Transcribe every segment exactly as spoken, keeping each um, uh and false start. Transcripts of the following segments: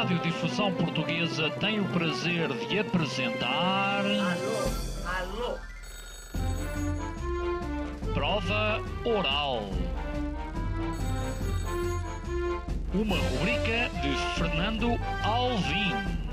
Radiodifusão Portuguesa tem o prazer de apresentar... Alô, alô. Prova Oral. Uma rubrica de Fernando Alvim.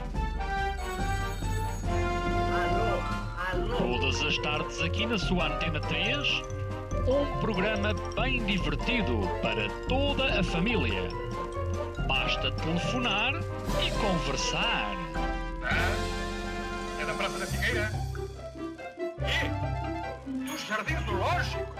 Alô, alô. Todas as tardes aqui na sua Antena três, um programa bem divertido para toda a família. Basta telefonar e conversar. Ah, é da Praça da Figueira? E? Do Jardim Zoológico?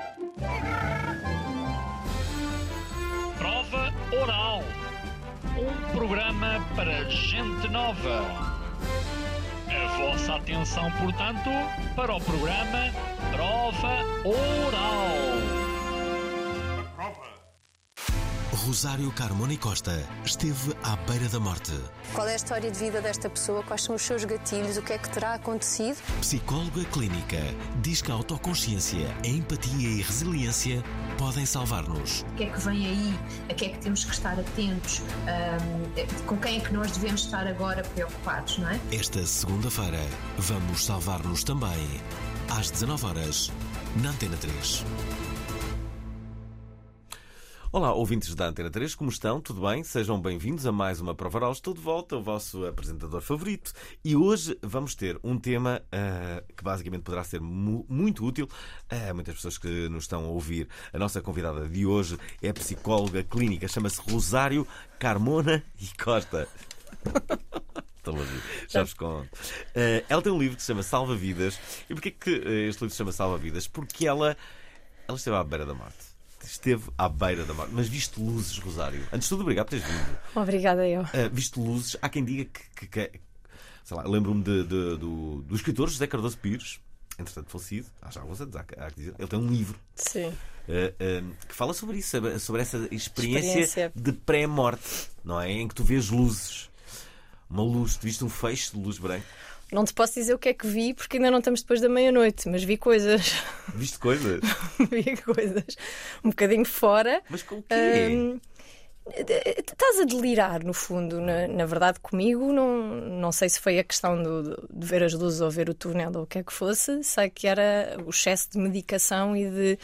Prova Oral. Um programa para gente nova. A vossa atenção, portanto, para o programa Prova Oral. Prova. Rosário Carmona e Costa esteve à beira da morte. Qual é a história de vida desta pessoa? Quais são os seus gatilhos? O que é que terá acontecido? Psicóloga clínica diz que a autoconsciência, a empatia e a resiliência podem salvar-nos. O que é que vem aí? A que é que temos que estar atentos? Um, com quem é que nós devemos estar agora preocupados, não é? Esta segunda-feira, vamos salvar-nos também. Às dezanove horas, na Antena três. Olá, ouvintes da Antena três, como estão? Tudo bem? Sejam bem-vindos a mais uma Prova Oral. Estou de volta, o vosso apresentador favorito. E hoje vamos ter um tema uh, que basicamente poderá ser mu- muito útil a muitas pessoas que nos estão a ouvir. A nossa convidada de hoje é psicóloga clínica, chama-se Rosário Carmona e Costa. Estou a ouvir, já vos conto. Uh, ela tem um livro que se chama Salva Vidas. E porquê que este livro se chama Salva Vidas? Porque ela, ela esteve à beira da morte. Esteve à beira da morte. Mas viste luzes, Rosário. Antes de tudo, obrigado por teres vindo. Obrigada, eu. Uh, viste luzes. Há quem diga que... que, que sei lá, lembro-me de, de, do, do escritor José Cardoso Pires, entretanto falecido, há já alguns anos, há, há que dizer. Ele tem um livro Sim. uh, uh, que fala sobre isso, sobre, sobre essa experiência, Experiência. de pré-morte, não é? Em que tu vês luzes. Uma luz, tu viste um feixe de luz branca. Não te posso dizer o que é que vi, porque ainda não estamos depois da meia-noite, mas vi coisas. Viste coisas? Vi coisas. Um bocadinho fora. Mas com o quê? Hum, estás a delirar, no fundo. Na, na verdade, comigo, não, não sei se foi a questão do, de ver as luzes ou ver o túnel ou o que é que fosse. Sei que era o excesso de medicação e de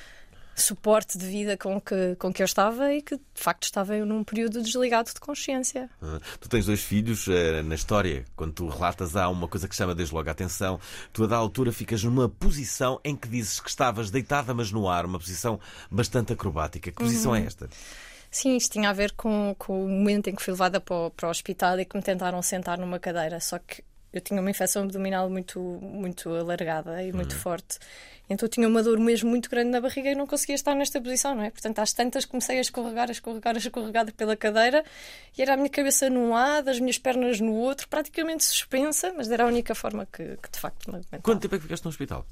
suporte de vida com que, com que eu estava e que, de facto, estava eu num período desligado de consciência. Ah, tu tens dois filhos. Uh, na história, quando tu relatas, há uma coisa que chama desde logo a atenção. Tu, a da altura, ficas numa posição em que dizes que estavas deitada, mas no ar. Uma posição bastante acrobática. Que posição Uhum. é esta? Sim, isto tinha a ver com, com o momento em que fui levada para o, para o hospital e que me tentaram sentar numa cadeira. Só que eu tinha uma infecção abdominal muito, muito alargada e muito Uhum. forte. Então eu tinha uma dor mesmo muito grande na barriga e não conseguia estar nesta posição, não é? Portanto, às tantas comecei a escorregar, a escorregar, a escorregar pela cadeira e era a minha cabeça num lado, as minhas pernas no outro, praticamente suspensa, mas era a única forma que, que de facto me aguentava. Quanto tempo é que ficaste no hospital?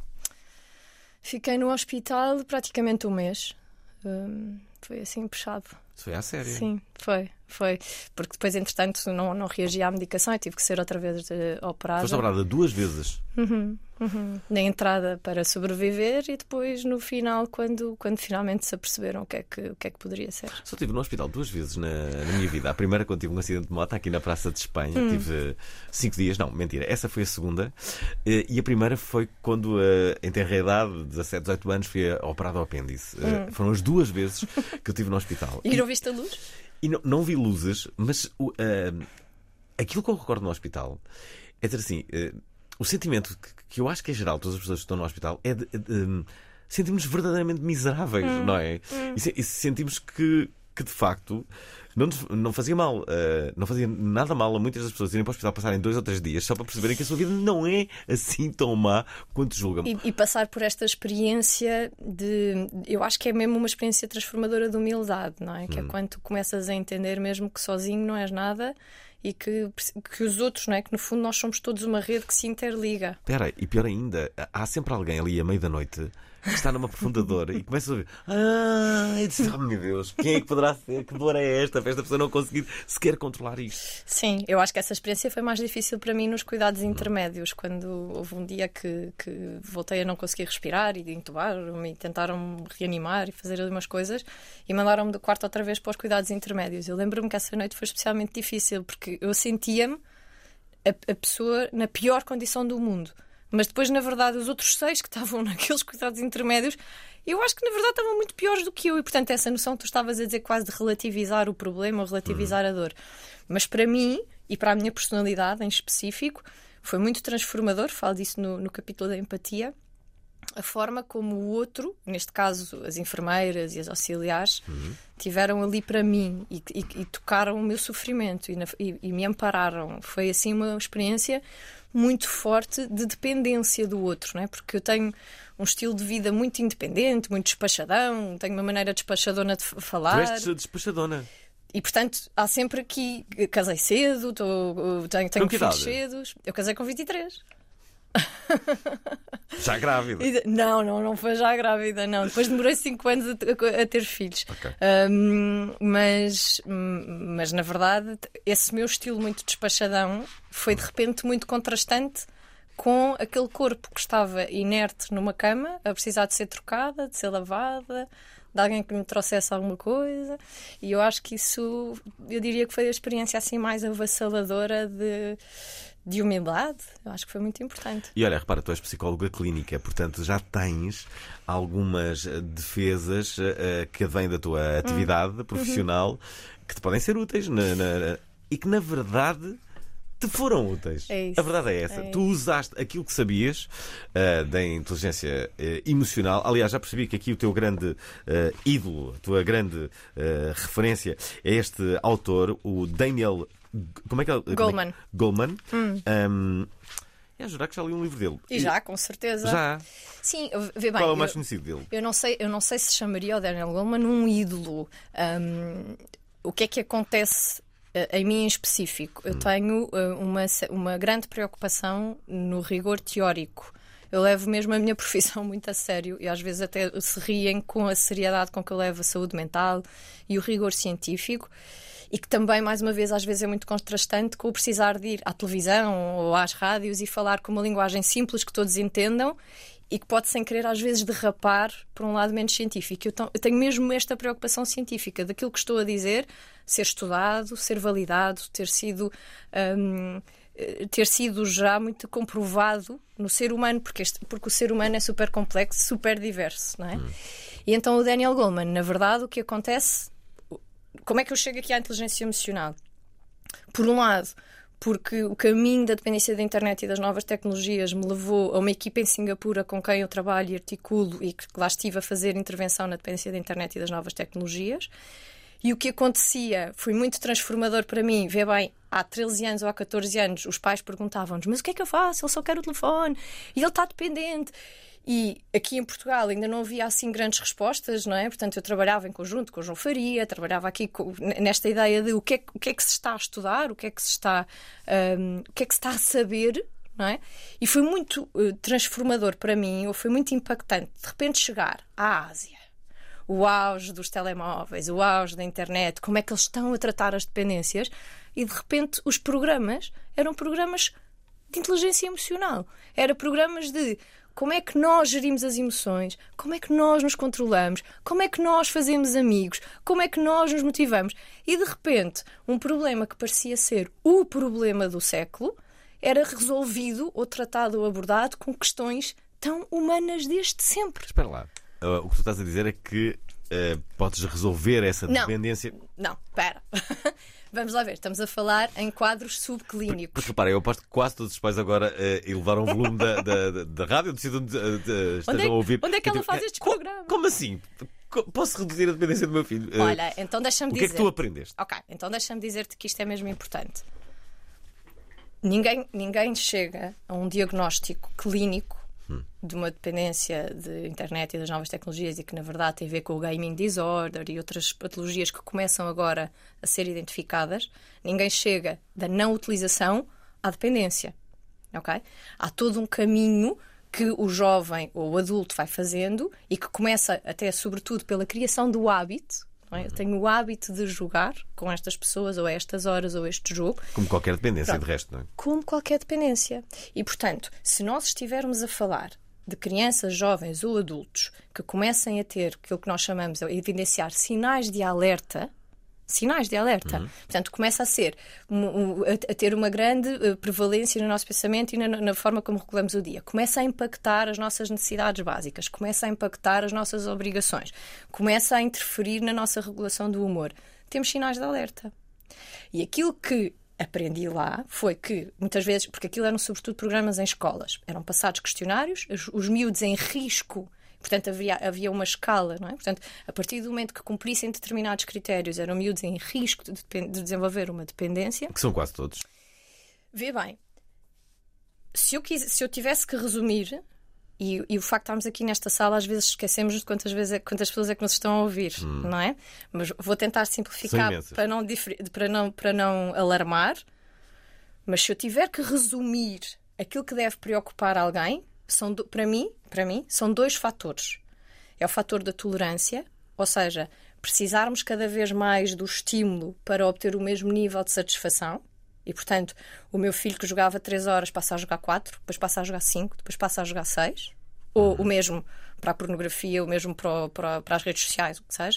Fiquei no hospital praticamente um mês. Hum, foi assim puxado. Isso foi à sério? Sim, foi, foi. Porque depois, entretanto, não, não reagi à medicação e tive que ser outra vez eh, operada. Foste operada duas vezes. Uhum, uhum. Na entrada para sobreviver e depois no final, quando, quando finalmente se aperceberam o que é que, o que é que poderia ser. Só estive no hospital duas vezes na, na minha vida. A primeira, quando tive um acidente de moto aqui na Praça de Espanha. Hum. Tive cinco dias. Não, mentira. Essa foi a segunda. Eh, E a primeira foi quando, eh, em tenra idade, dezassete, dezoito anos, fui operado ao apêndice. Eh, Foram as duas vezes que eu estive no hospital. E não viste a luz? E não, não vi luzes, mas o, uh, aquilo que eu recordo no hospital é dizer assim: uh, o sentimento que, que eu acho que é geral, todas as pessoas que estão no hospital, é de, de, um, sentimos verdadeiramente miseráveis, Hum. não é? Hum. E, se, e sentimos que, que de facto não, nos- não fazia mal, uh, não fazia nada mal a muitas das pessoas irem para o hospital passarem dois ou três dias só para perceberem que a sua vida não é assim tão má quanto julgam. E, e passar por esta experiência de... Eu acho que é mesmo uma experiência transformadora de humildade, não é? Que é quando tu começas a entender mesmo que sozinho não és nada e que, que os outros, não é? Que no fundo nós somos todos uma rede que se interliga. Espera, e pior ainda, há sempre alguém ali à meia da noite que está numa profunda dor e começas a ouvir, ah, e dizes, oh meu Deus, quem é que poderá ser? Que dor é esta? Para esta pessoa não conseguir sequer controlar isto. Sim, eu acho que essa experiência foi mais difícil para mim nos cuidados intermédios, quando houve um dia que, que voltei a não conseguir respirar e intubaram-me e tentaram-me reanimar e fazer ali umas coisas e mandaram-me do quarto outra vez para os cuidados intermédios. Eu lembro-me que essa noite foi especialmente difícil porque eu sentia-me a, a pessoa na pior condição do mundo. Mas depois, na verdade, os outros seis que estavam naqueles cuidados intermédios, eu acho que, na verdade, estavam muito piores do que eu. E, portanto, essa noção que tu estavas a dizer quase de relativizar o problema ou relativizar a dor. Mas para mim, e para a minha personalidade em específico, foi muito transformador, falo disso no, no capítulo da empatia, a forma como o outro, neste caso as enfermeiras e as auxiliares, uhum. tiveram ali para mim e, e, e tocaram o meu sofrimento e, na, e, e me ampararam. Foi assim uma experiência muito forte de dependência do outro, não é? Porque eu tenho um estilo de vida muito independente, muito despachadão, tenho uma maneira despachadona de falar. Tu és despachadona. E, portanto, há sempre aqui... Casei cedo, tô, tenho, tenho filhos cedos. Eu casei com vinte e três. Já grávida? Não, não, não foi já grávida, não. Depois demorei cinco anos a, a ter filhos. Okay. Um, mas, mas, na verdade, esse meu estilo muito despachadão foi, de repente, muito contrastante com aquele corpo que estava inerte numa cama, a precisar de ser trocada, de ser lavada, de alguém que me trouxesse alguma coisa. E eu acho que isso, eu diria que foi a experiência assim mais avassaladora de... de humildade, eu acho que foi muito importante. E olha, repara, tu és psicóloga clínica, portanto já tens algumas defesas uh, que advêm da tua atividade hum. profissional uhum. que te podem ser úteis na, na, e que na verdade te foram úteis. É isso. A verdade é essa. É tu usaste aquilo que sabias uh, da inteligência uh, emocional. Aliás, já percebi que aqui o teu grande uh, ídolo, a tua grande uh, referência é este autor, o Daniel Como é que é? Goleman. É? Goleman. Hum. Um, é a jurar que já li um livro dele. E já, com certeza. Já. Sim, vê bem. Qual é o mais eu, conhecido dele? Eu não sei, eu não sei se chamaria o Daniel Goleman um ídolo. Um, o que é que acontece uh, em mim em específico? Eu hum. tenho uh, uma, uma grande preocupação no rigor teórico. Eu levo mesmo a minha profissão muito a sério e às vezes até se riem com a seriedade com que eu levo a saúde mental e o rigor científico. E que também, mais uma vez, às vezes é muito contrastante com o precisar de ir à televisão ou às rádios e falar com uma linguagem simples que todos entendam e que pode, sem querer, às vezes derrapar para um lado menos científico. Eu tenho mesmo esta preocupação científica daquilo que estou a dizer ser estudado, ser validado, ter sido, hum, ter sido já muito comprovado no ser humano, porque, este, porque o ser humano é super complexo, super diverso, não é? Hum. E então o Daniel Goleman, na verdade, o que acontece... Como é que eu chego aqui à inteligência emocional? Por um lado, porque o caminho da dependência da internet e das novas tecnologias me levou a uma equipa em Singapura com quem eu trabalho e articulo e que lá estive a fazer intervenção na dependência da internet e das novas tecnologias. E o que acontecia foi muito transformador para mim. Vê bem, há treze anos ou há catorze anos os pais perguntavam-nos: mas o que é que eu faço? Ele só quer o telefone e ele está dependente. E aqui em Portugal ainda não havia assim grandes respostas, não é? Portanto, eu trabalhava em conjunto com o João Faria, trabalhava aqui com, nesta ideia de o que, é, o que é que se está a estudar, o que é que se está, um, o que é que se está a saber, não é? E foi muito uh, transformador para mim, ou foi muito impactante, de repente chegar à Ásia, o auge dos telemóveis, o auge da internet, como é que eles estão a tratar as dependências, e de repente os programas eram programas de inteligência emocional, eram programas de como é que nós gerimos as emoções, como é que nós nos controlamos, como é que nós fazemos amigos, como é que nós nos motivamos. E de repente, um problema que parecia ser o problema do século era resolvido ou tratado ou abordado com questões tão humanas desde sempre. Espera lá, uh, o que tu estás a dizer é que uh, podes resolver essa dependência... Não, não, espera. Vamos lá ver, estamos a falar em quadros subclínicos. Porque repara, eu aposto que quase todos os pais agora uh, elevaram o volume da, da, da, da rádio, decidam uh, uh, estejam onde é, a ouvir. Onde é que ela digo, faz estes co programas? Como assim? Posso reduzir a dependência do meu filho? Uh, Olha, então deixa-me dizer... O que é que tu aprendeste? Ok, então deixa-me dizer-te que isto é mesmo importante. Ninguém, ninguém chega a um diagnóstico clínico hum. de uma dependência de internet e das novas tecnologias e que, na verdade, tem a ver com o gaming disorder e outras patologias que começam agora a ser identificadas. Ninguém chega da não utilização à dependência. Okay? Há todo um caminho que o jovem ou o adulto vai fazendo e que começa até sobretudo pela criação do hábito. Não é? Eu tenho o hábito de jogar com estas pessoas ou a estas horas ou este jogo. Como qualquer dependência, Pronto. de resto, não é? Como qualquer dependência. E, portanto, se nós estivermos a falar de crianças, jovens ou adultos que comecem a ter aquilo que nós chamamos, a evidenciar sinais de alerta, sinais de alerta, uhum. portanto, começa a ser, a ter uma grande prevalência no nosso pensamento e na, na forma como regulamos o dia. Começa a impactar as nossas necessidades básicas, começa a impactar as nossas obrigações, começa a interferir na nossa regulação do humor. Temos sinais de alerta. E aquilo que aprendi lá foi que, muitas vezes, porque aquilo eram sobretudo programas em escolas, eram passados questionários, os, os miúdos em risco. Portanto, havia, havia uma escala, não é? Portanto, a partir do momento que cumprissem determinados critérios, eram miúdos em risco de, de desenvolver uma dependência. Que são quase todos. Vê bem, se eu, quis, se eu tivesse que resumir, e, e o facto de estarmos aqui nesta sala, às vezes esquecemos de quantas, vezes é, quantas pessoas é que nos estão a ouvir, hum. não é? Mas vou tentar simplificar para não, para, não, para não alarmar. Mas se eu tiver que resumir aquilo que deve preocupar alguém, são do, para mim, para mim, são dois fatores. É o fator da tolerância, ou seja, precisarmos cada vez mais do estímulo para obter o mesmo nível de satisfação. E, portanto, o meu filho que jogava três horas passa a jogar quatro, depois passa a jogar cinco, depois passa a jogar seis. Ou o mesmo para a pornografia, o mesmo para, para, para as redes sociais, o que seja.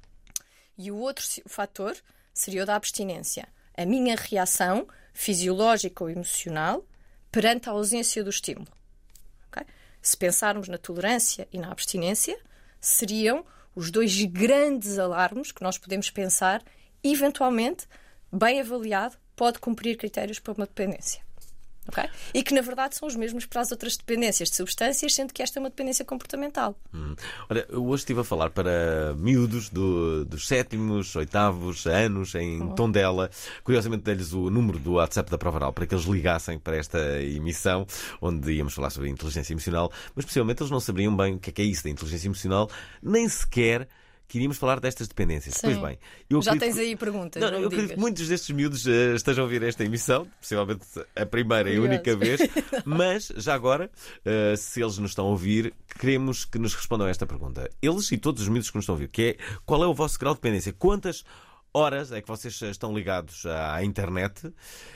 E o outro fator seria o da abstinência. A minha reação fisiológica ou emocional perante a ausência do estímulo. Okay? Se pensarmos na tolerância e na abstinência, seriam os dois grandes alarmes que nós podemos pensar, eventualmente, bem avaliado, pode cumprir critérios para uma dependência. Okay? E que, na verdade, são os mesmos para as outras dependências de substâncias, sendo que esta é uma dependência comportamental. Hum. Olha, eu hoje estive a falar para miúdos do, dos sétimos, oitavos anos, em oh. Tondela. Curiosamente, dei-lhes o número do WhatsApp da Prova Oral para que eles ligassem para esta emissão, onde íamos falar sobre a inteligência emocional, mas, possivelmente, eles não saberiam bem o que é, que é isso da inteligência emocional, nem sequer que iríamos falar destas dependências. Sim. Pois bem, eu já acredito tens aí perguntas. Não, eu acredito que muitos destes miúdos uh, estejam a ouvir esta emissão, possivelmente a primeira e única vez, mas já agora, uh, se eles nos estão a ouvir, queremos que nos respondam a esta pergunta. Eles e todos os miúdos que nos estão a ouvir, que é: qual é o vosso grau de dependência? Quantas horas é que vocês estão ligados à internet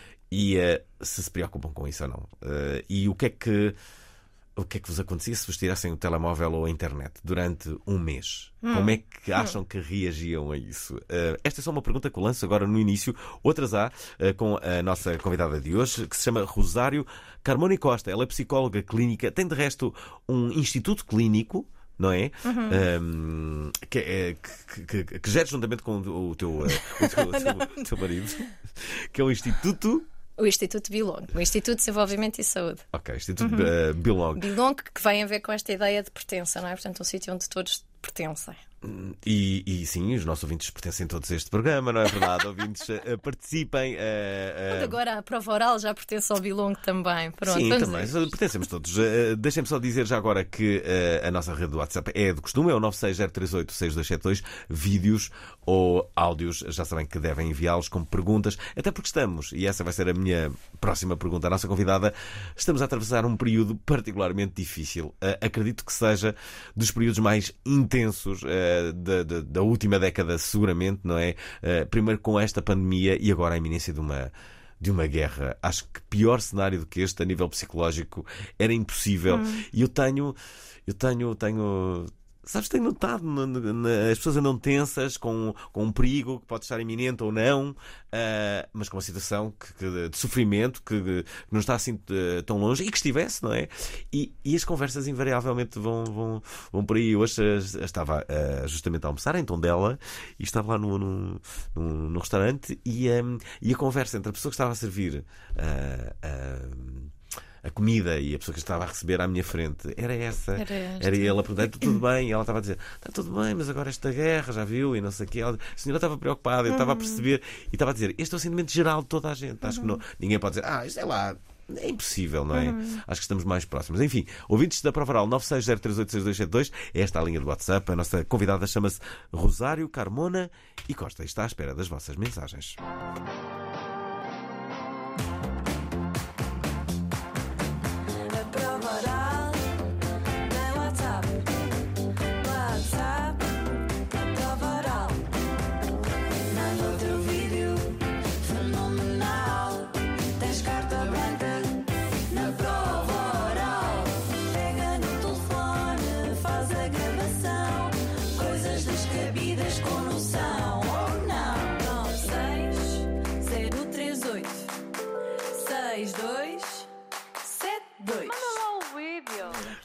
e uh, se se preocupam com isso ou não? Uh, e o que é que O que é que vos acontecia se vos tirassem o telemóvel ou a internet durante um mês? Hum. Como é que acham que reagiam a isso? Uh, esta é só uma pergunta que eu lanço agora no início. Outras há uh, com a nossa convidada de hoje, que se chama Rosário Carmona e Costa. Ela é psicóloga clínica, tem de resto um instituto clínico, não é? Uhum. Um, que, é que, que, que gera juntamente com o teu, uh, o teu, o teu, o teu marido, que é o Instituto... O Instituto Bilong, o Instituto de Desenvolvimento e Saúde. Ok, Instituto uhum. uh, Bilong. Bilong, que vem a ver com esta ideia de pertença, não é? Portanto, um sítio onde todos pertencem. E, e sim, os nossos ouvintes pertencem todos a este programa, não é verdade? Ouvintes, uh, participem. Uh, uh... Agora a prova oral já pertence ao Bilong também. Pronto, sim, também. Ver. Pertencemos todos. Uh, Deixem-me só dizer já agora que uh, a nossa rede do WhatsApp é de costume, é o nove seis zero três oito seis dois sete dois. Vídeos ou áudios, já sabem que devem enviá-los como perguntas, até porque estamos, e essa vai ser a minha próxima pergunta à nossa convidada, estamos a atravessar um período particularmente difícil. Uh, acredito que seja dos períodos mais intensos uh, Da, da, da última década, seguramente, não é? Uh, primeiro com esta pandemia e agora a iminência de uma, de uma guerra. Acho que pior cenário do que este, a nível psicológico, era impossível. Hum. E eu tenho, eu tenho, tenho. Sabes, tenho notado no, no, as pessoas andam tensas com, com um perigo que pode estar iminente ou não, uh, mas com uma situação que, que, de sofrimento que, que não está assim uh, tão longe e que estivesse, não é? E, e as conversas invariavelmente vão, vão, vão por aí. Hoje uh, estava uh, justamente a almoçar em Tondela e estava lá no, no, no, no restaurante e, um, e a conversa entre a pessoa que estava a servir uh, uh, a comida e a pessoa que estava a receber à minha frente era essa. Era, era ele a perguntar: está tudo bem? E ela estava a dizer: está tudo bem, mas agora esta guerra, já viu? E não sei o quê. Ela, a senhora estava preocupada, eu estava a perceber e estava a dizer: este é o sentimento geral de toda a gente. Acho que não, ninguém pode dizer: ah, isto é lá. É impossível, não é? Uhum. Acho que estamos mais próximos. Enfim, ouvintes da Prova Oral nove seis zero três oito seis dois sete dois, é esta a linha do WhatsApp. A nossa convidada chama-se Rosário Carmona e Costa e está à espera das vossas mensagens.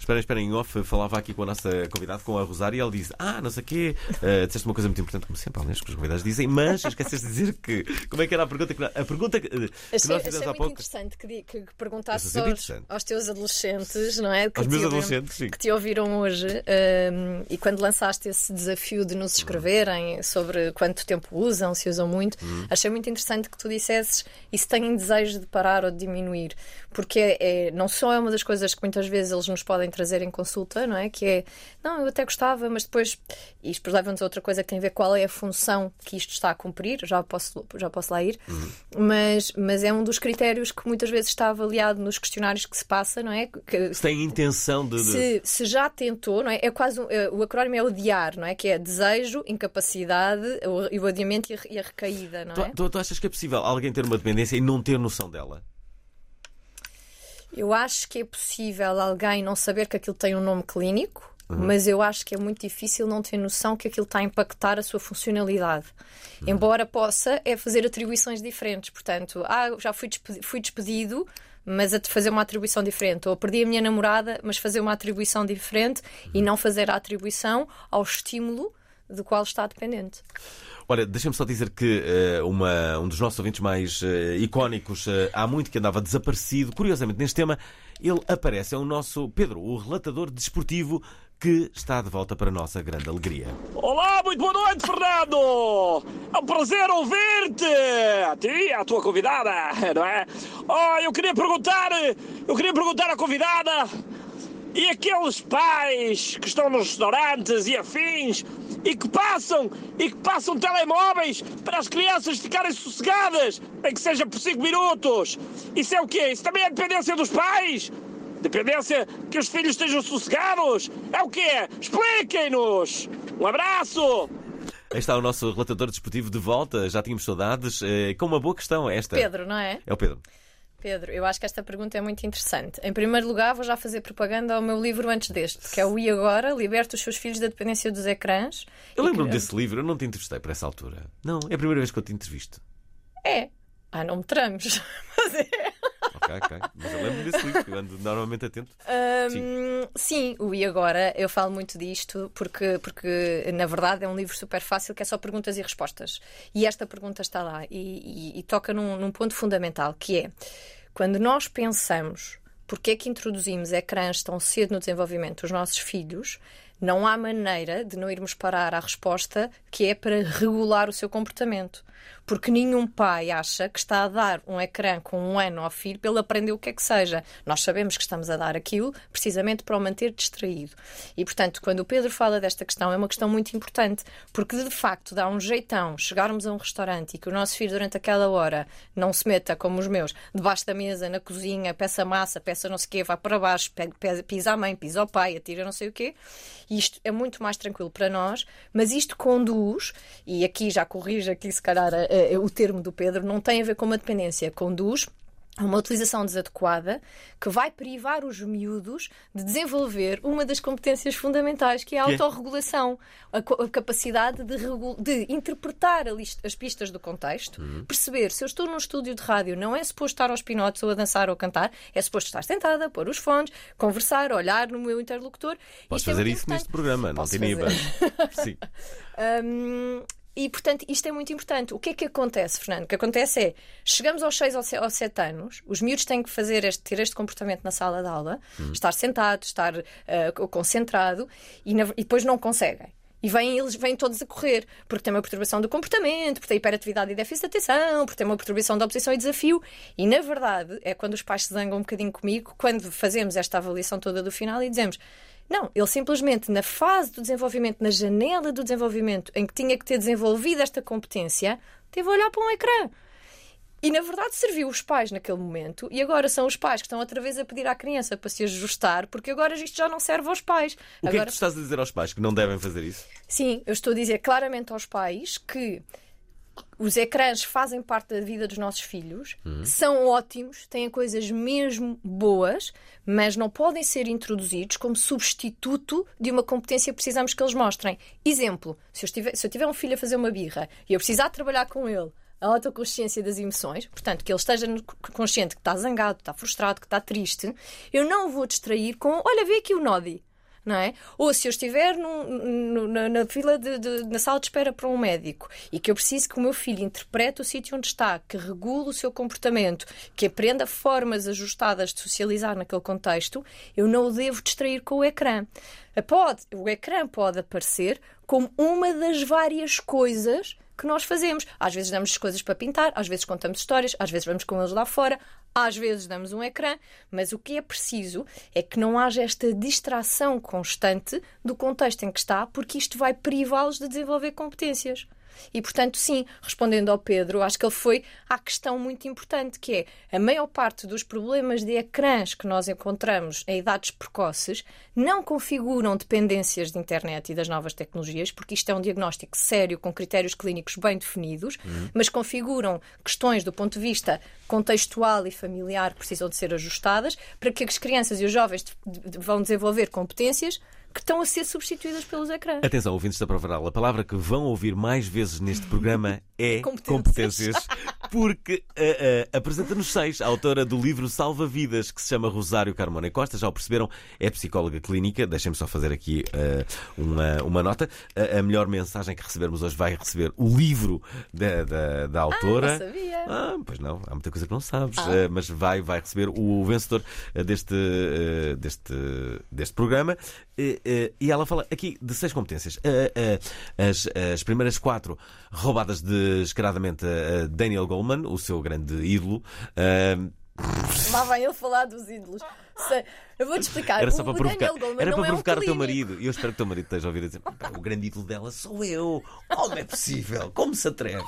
Esperem, esperem, em off, falava aqui com a nossa convidada, com a Rosária, e ela disse: Ah, não sei o quê, uh, disseste uma coisa muito importante, como sempre, aliás, que os convidados dizem, mas esqueceste de dizer que. Como é que era a pergunta que, a pergunta que, que achei, nós fizemos achei há muito pouco? interessante que, que, que perguntasses Aos, aos, aos teus adolescentes, não é? Que aos meus ouviram, adolescentes, sim. Que te ouviram hoje, um, e quando lançaste esse desafio de nos escreverem sobre quanto tempo usam, se usam muito, uhum. achei muito interessante que tu dissesses e se têm desejo de parar ou de diminuir, porque é, é, não só é uma das coisas que muitas vezes eles nos podem trazer em consulta, não é? Que é, não, eu até gostava, mas depois, e isto leva-nos a outra coisa que tem a ver qual é a função que isto está a cumprir, já posso, já posso lá ir, uhum. mas, mas é um dos critérios que muitas vezes está avaliado nos questionários que se passa, não é? Que, se tem intenção de... de... Se, se já tentou, não é? É quase, um, é, o acrónimo é odiar, não é? Que é desejo, incapacidade, o, o adiamento e a, e a recaída, não é? Tu, tu, tu achas que é possível alguém ter uma dependência e não ter noção dela? Eu acho que é possível alguém não saber que aquilo tem um nome clínico, uhum. mas eu acho que é muito difícil não ter noção que aquilo está a impactar a sua funcionalidade. Uhum. Embora possa é fazer atribuições diferentes. Portanto, ah, já fui despedido, fui despedido, mas a fazer uma atribuição diferente. Ou perdi a minha namorada, mas fazer uma atribuição diferente uhum. e não fazer a atribuição ao estímulo do qual está dependente. Olha, deixa-me só dizer que uh, uma, um dos nossos ouvintes mais uh, icónicos, uh, há muito que andava desaparecido, curiosamente neste tema, ele aparece, é o nosso Pedro, o relatador desportivo, que está de volta para a nossa grande alegria. Olá, muito boa noite, Fernando! É um prazer ouvir-te! A ti e à tua convidada, não é? Oh, eu queria perguntar, eu queria perguntar à convidada, e aqueles pais que estão nos restaurantes e afins e que passam e que passam telemóveis para as crianças ficarem sossegadas, nem que seja por cinco minutos. Isso é o quê? Isso também é dependência dos pais? Dependência que os filhos estejam sossegados? É o quê? Expliquem-nos! Um abraço! Aí está o nosso relatador desportivo de volta, já tínhamos saudades, com uma boa questão esta. Pedro, não é? É o Pedro. Pedro, eu acho que esta pergunta é muito interessante. Em primeiro lugar, vou já fazer propaganda ao meu livro antes deste, que é o E Agora, Liberta os seus filhos da dependência dos ecrãs. Eu lembro-me que... desse livro, eu não te entrevistei por essa altura. Não, é a primeira vez que eu te entrevisto. É. Ah, não me tramos. Mas é... Ok, ok. Mas eu lembro-me desse livro, eu ando normalmente atento. Um, sim. sim, o E Agora, eu falo muito disto porque, porque, na verdade, é um livro super fácil que é só perguntas e respostas. E esta pergunta está lá e, e, e toca num, num ponto fundamental, que é: quando nós pensamos porque é que introduzimos ecrãs tão cedo no desenvolvimento dos nossos filhos, não há maneira de não irmos parar à resposta que é para regular o seu comportamento. Porque nenhum pai acha que está a dar um ecrã com um ano ao filho para ele aprender o que é que seja. Nós sabemos que estamos a dar aquilo precisamente para o manter distraído. E, portanto, quando o Pedro fala desta questão, é uma questão muito importante, porque, de facto, dá um jeitão chegarmos a um restaurante e que o nosso filho, durante aquela hora, não se meta, como os meus, debaixo da mesa, na cozinha, peça massa, peça não sei o quê, vai para baixo, pisa a mãe, pisa ao pai, atira não sei o quê. E isto é muito mais tranquilo para nós, mas isto conduz, e aqui já corrijo aqui se calhar a, a, o termo do Pedro, não tem a ver com uma dependência, conduz a uma utilização desadequada que vai privar os miúdos de desenvolver uma das competências fundamentais, que é a autorregulação, a, a capacidade de, regu- de interpretar a list- as pistas do contexto, uhum. perceber se eu estou num estúdio de rádio, não é suposto estar aos pinotes ou a dançar ou a cantar, é suposto estar sentada, pôr os fones, conversar, olhar no meu interlocutor. Podes Isto fazer é isso neste programa, Posso não tem nível. Sim. um, E, portanto, isto é muito importante. O que é que acontece, Fernando? O que acontece é, chegamos aos seis ou sete anos, os miúdos têm que fazer este, ter este comportamento na sala de aula, hum. estar sentado, estar uh, concentrado, e, na, e depois não conseguem. E vêm, eles vêm todos a correr, porque tem uma perturbação do comportamento, porque tem hiperatividade e déficit de atenção, porque tem uma perturbação da oposição e desafio. E, na verdade, é quando os pais se zangam um bocadinho comigo, quando fazemos esta avaliação toda do final e dizemos: não, ele simplesmente, na fase do desenvolvimento, na janela do desenvolvimento, em que tinha que ter desenvolvido esta competência, teve a olhar para um ecrã. E, na verdade, serviu os pais naquele momento, e agora são os pais que estão outra vez a pedir à criança para se ajustar, porque agora isto já não serve aos pais. O agora... que é que tu estás a dizer aos pais? Que não devem fazer isso? Sim, eu estou a dizer claramente aos pais que os ecrãs fazem parte da vida dos nossos filhos, uhum. são ótimos, têm coisas mesmo boas, mas não podem ser introduzidos como substituto de uma competência que precisamos que eles mostrem. Exemplo, se eu, estiver, se eu tiver um filho a fazer uma birra e eu precisar trabalhar com ele a autoconsciência das emoções, portanto, que ele esteja consciente que está zangado, que está frustrado, que está triste, eu não o vou distrair com, olha, vê aqui o Nodi. Não é? Ou se eu estiver no, no, na, na fila de, de, na sala de espera para um médico e que eu preciso que o meu filho interprete o sítio onde está, que regule o seu comportamento, que aprenda formas ajustadas de socializar naquele contexto, eu não o devo distrair com o ecrã. Pode, o ecrã pode aparecer como uma das várias coisas que nós fazemos. Às vezes damos coisas para pintar, às vezes contamos histórias, às vezes vamos com eles lá fora, às vezes damos um ecrã, mas o que é preciso é que não haja esta distração constante do contexto em que está, porque isto vai privá-los de desenvolver competências. E, portanto, sim, respondendo ao Pedro, acho que ele foi à questão muito importante, que é a maior parte dos problemas de ecrãs que nós encontramos em idades precoces não configuram dependências de internet e das novas tecnologias, porque isto é um diagnóstico sério, com critérios clínicos bem definidos, uhum. mas configuram questões do ponto de vista contextual e familiar que precisam de ser ajustadas para que as crianças e os jovens vão desenvolver competências que estão a ser substituídas pelos ecrãs. Atenção, ouvintes da Prova Oral, a palavra que vão ouvir mais vezes neste programa é competências, competências porque uh, uh, apresenta-nos seis, a autora do livro Salva Vidas, que se chama Rosário Carmona Costa. Já o perceberam, é psicóloga clínica. Deixem-me só fazer aqui uh, uma, uma nota. A, a melhor mensagem que recebermos hoje vai receber o livro da, da, da autora. Ah, não sabia. Ah, pois não, há muita coisa que não sabes, ah. uh, mas vai, vai receber o vencedor uh, deste, uh, deste, deste programa. Uh, Uh, e ela fala aqui de seis competências. Uh, uh, as, as primeiras quatro roubadas descaradamente a Daniel Goleman, o seu grande ídolo. Uh... Lá vai ele falar dos ídolos. Eu vou-te explicar. Era só para o provocar, Goleman era não para é provocar um o teu marido. E eu espero que o teu marido esteja a ouvir a dizer: o grande ídolo dela sou eu. Como é possível? Como se atreve?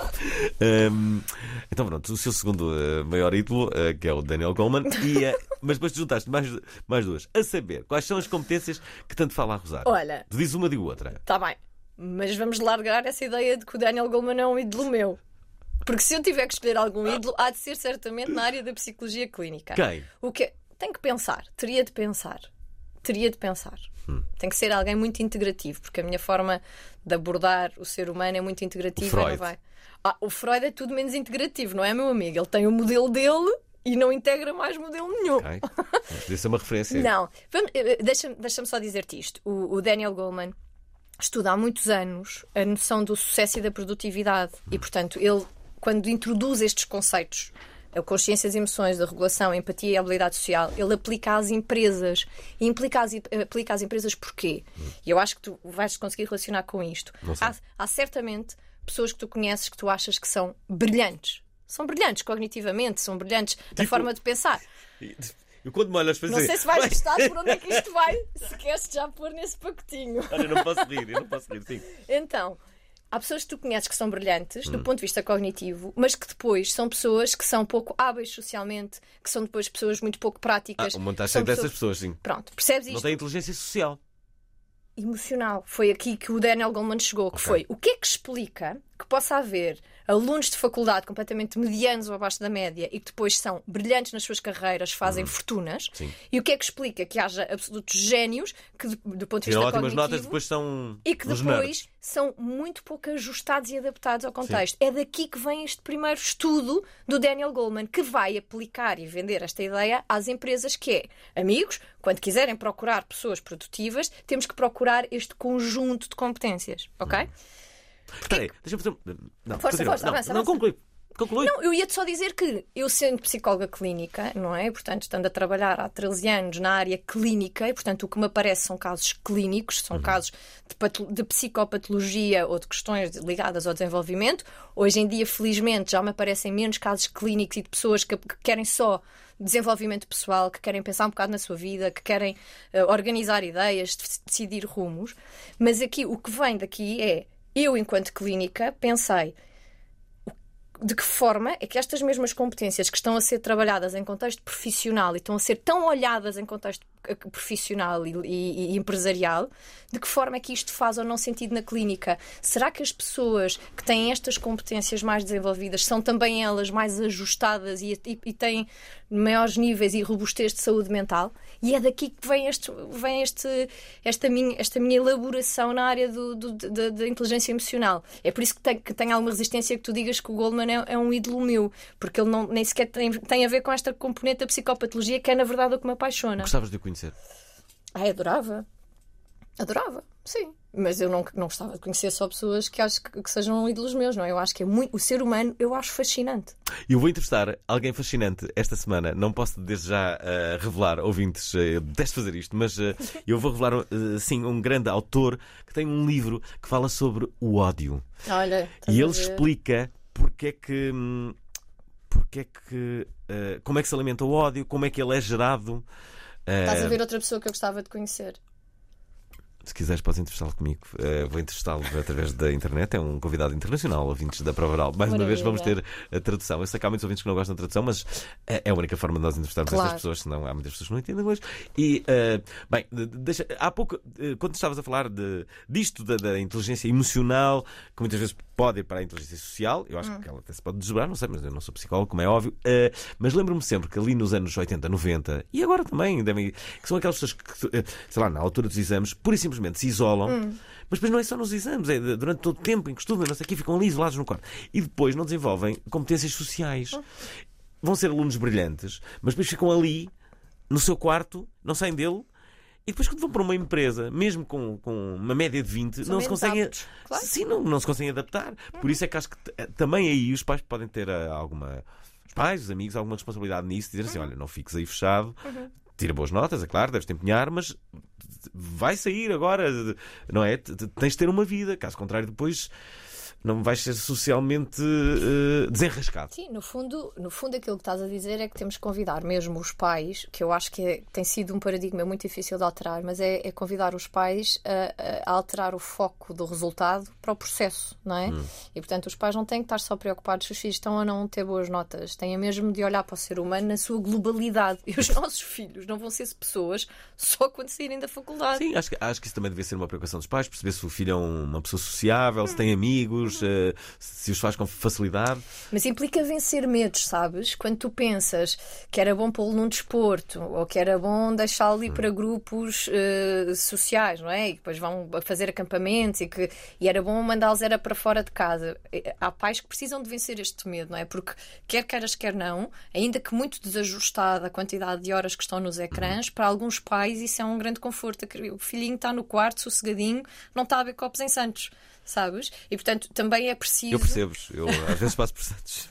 Um, então, pronto, o seu segundo uh, maior ídolo, uh, que é o Daniel Goleman. E, uh, mas depois te juntaste mais, mais duas. A saber, quais são as competências que tanto fala a Rosário? Olha, tu dizes uma, digo outra. Está bem, mas vamos largar essa ideia de que o Daniel Goleman é um ídolo meu. Porque se eu tiver que escolher algum ídolo, há de ser certamente na área da psicologia clínica. Quem? O que Tenho que pensar, teria de pensar. Teria de pensar. Hum. Tem que ser alguém muito integrativo, porque a minha forma de abordar o ser humano é muito integrativa. O Freud. Não vai... ah, o Freud é tudo menos integrativo, não é, meu amigo? Ele tem o modelo dele e não integra mais modelo nenhum. Ok. Podia ser uma referência. Não. Vamos, deixa-me, deixa-me só dizer-te isto. O, o Daniel Goleman estuda há muitos anos a noção do sucesso e da produtividade. Hum. E, portanto, ele, quando introduz estes conceitos, a consciência das emoções, da regulação, a empatia e a habilidade social, ele aplica às empresas. E implica às, aplica às empresas porquê? Hum. E eu acho que tu vais conseguir relacionar com isto. Há, há certamente pessoas que tu conheces que tu achas que são brilhantes. São brilhantes cognitivamente, são brilhantes tipo, na forma de pensar. Eu quando me olhas fazer... Não sei se vais gostar por onde é que isto vai, se queres já pôr nesse pacotinho. Olha, eu não posso rir, eu não posso rir, sim. Então... Há pessoas que tu conheces que são brilhantes, hum. do ponto de vista cognitivo, mas que depois são pessoas que são pouco hábeis socialmente, que são depois pessoas muito pouco práticas. Ah, uma montagem dessas pessoas, sim. Pronto, percebes isto? Não tem inteligência social. Emocional. Foi aqui que o Daniel Goleman chegou, que okay. foi o que é que explica que possa haver alunos de faculdade completamente medianos ou abaixo da média e que depois são brilhantes nas suas carreiras, fazem hum. fortunas. Sim. E o que é que explica que haja absolutos génios que, do ponto de vista ótimas cognitivo... notas, depois são e que depois nerds. São muito pouco ajustados e adaptados ao contexto. Sim. É daqui que vem este primeiro estudo do Daniel Goleman, que vai aplicar e vender esta ideia às empresas, que é, amigos, quando quiserem procurar pessoas produtivas, temos que procurar este conjunto de competências, ok? Hum. Espera aí, deixa-me fazer... Não, força, força, não, avança, não, avança. conclui. Conclui. Não, eu ia-te só dizer que eu, sendo psicóloga clínica, não é? Portanto, estando a trabalhar há treze anos na área clínica, e portanto o que me aparece são casos clínicos, são uhum. casos de, pato- de psicopatologia ou de questões ligadas ao desenvolvimento. Hoje em dia, felizmente, já me aparecem menos casos clínicos e de pessoas que, que querem só desenvolvimento pessoal, que querem pensar um bocado na sua vida, que querem uh, organizar ideias, decidir rumos. Mas aqui, o que vem daqui é, eu, enquanto clínica, pensei de que forma é que estas mesmas competências que estão a ser trabalhadas em contexto profissional e estão a ser tão olhadas em contexto profissional e, e, e empresarial, de que forma é que isto faz ou não sentido na clínica? Será que as pessoas que têm estas competências mais desenvolvidas são também elas mais ajustadas e, e, e têm maiores níveis e robustez de saúde mental? E é daqui que vem, este, vem este, esta, minha, esta minha elaboração na área do, do, da, da inteligência emocional. É por isso que tem, que tem alguma resistência que tu digas que o Goleman é, é um ídolo meu, porque ele não, nem sequer tem, tem a ver com esta componente da psicopatologia, que é na verdade o que me apaixona. Gostavas de o conhecer? Ai, adorava. Adorava, sim. Mas eu não, não gostava de conhecer só pessoas que acho que, que sejam ídolos meus, não é? Eu acho que é muito... O ser humano eu acho fascinante. Eu vou entrevistar alguém fascinante esta semana. Não posso desde já uh, revelar, ouvintes, uh, eu detesto fazer isto, mas uh, eu vou revelar, uh, sim, um grande autor que tem um livro que fala sobre o ódio. Olha, e ele explica porque é que... Hum, porque é que... Uh, como é que se alimenta o ódio, como é que ele é gerado. Uh, Estás a ver outra pessoa que eu gostava de conhecer? Se quiseres, podes entrevistá-lo comigo. Uh, vou entrevistá-lo através da internet. É um convidado internacional, ouvintes da Prova Oral. Mais Maravilha. Uma vez vamos ter a tradução. Eu sei que há muitos ouvintes que não gostam da tradução, mas é a única forma de nós entrevistarmos claro. estas pessoas, senão há muitas pessoas que não entendem inglês. E, uh, bem, deixa, há pouco, uh, quando estavas a falar de, disto, da, da inteligência emocional, que muitas vezes pode ir para a inteligência social, eu acho hum. que ela até se pode desdobrar, não sei, mas eu não sou psicólogo, como é óbvio. Uh, mas lembro-me sempre que ali nos anos oitenta, noventa, e agora também, devem, que são aquelas pessoas que, uh, sei lá, na altura dos exames, pura e simplesmente se isolam. Hum. Mas depois não é só nos exames, é durante todo o tempo em que estudam, não sei o quê, ficam ali isolados no quarto. E depois não desenvolvem competências sociais. Hum. Vão ser alunos brilhantes, mas depois ficam ali, no seu quarto, não saem dele. E depois quando vão para uma empresa, mesmo com, com uma média de vinte, não se conseguem, claro. Sim, não, não se conseguem adaptar. Uhum. Por isso é que acho que t- também aí os pais podem ter uh, alguma... Os pais, os amigos, alguma responsabilidade nisso. Dizer assim, uhum. olha, não fiques aí fechado. Uhum. Tira boas notas, é claro, deves te empenhar, mas vai sair agora, não é? Tens de ter uma vida. Caso contrário, depois... não vais ser socialmente uh, desenrascado. Sim, no fundo, no fundo aquilo que estás a dizer é que temos que convidar mesmo os pais, que eu acho que é, tem sido um paradigma muito difícil de alterar, mas é, é convidar os pais a, a alterar o foco do resultado para o processo, não é? Hum. E portanto os pais não têm que estar só preocupados se os filhos estão ou não a ter boas notas, têm mesmo de olhar para o ser humano na sua globalidade. E os nossos filhos não vão ser pessoas só quando saírem da faculdade. Sim, acho que, acho que isso também devia ser uma preocupação dos pais, perceber se o filho é uma pessoa sociável, hum. se tem amigos, Uh, se os faz com facilidade. Mas implica vencer medos, sabes? Quando tu pensas que era bom pô-lo num desporto ou que era bom deixá-lo ir hum. para grupos uh, sociais, não é? E depois vão fazer acampamentos e, que, e era bom mandá-los era para fora de casa. Há pais que precisam de vencer este medo, não é? Porque quer queiras, quer não, ainda que muito desajustada a quantidade de horas que estão nos ecrãs, hum. para alguns pais isso é um grande conforto. O filhinho está no quarto, sossegadinho, não está a ver copos em Santos. Sabes? E portanto também é preciso. Eu percebo, eu às vezes passo por Santos.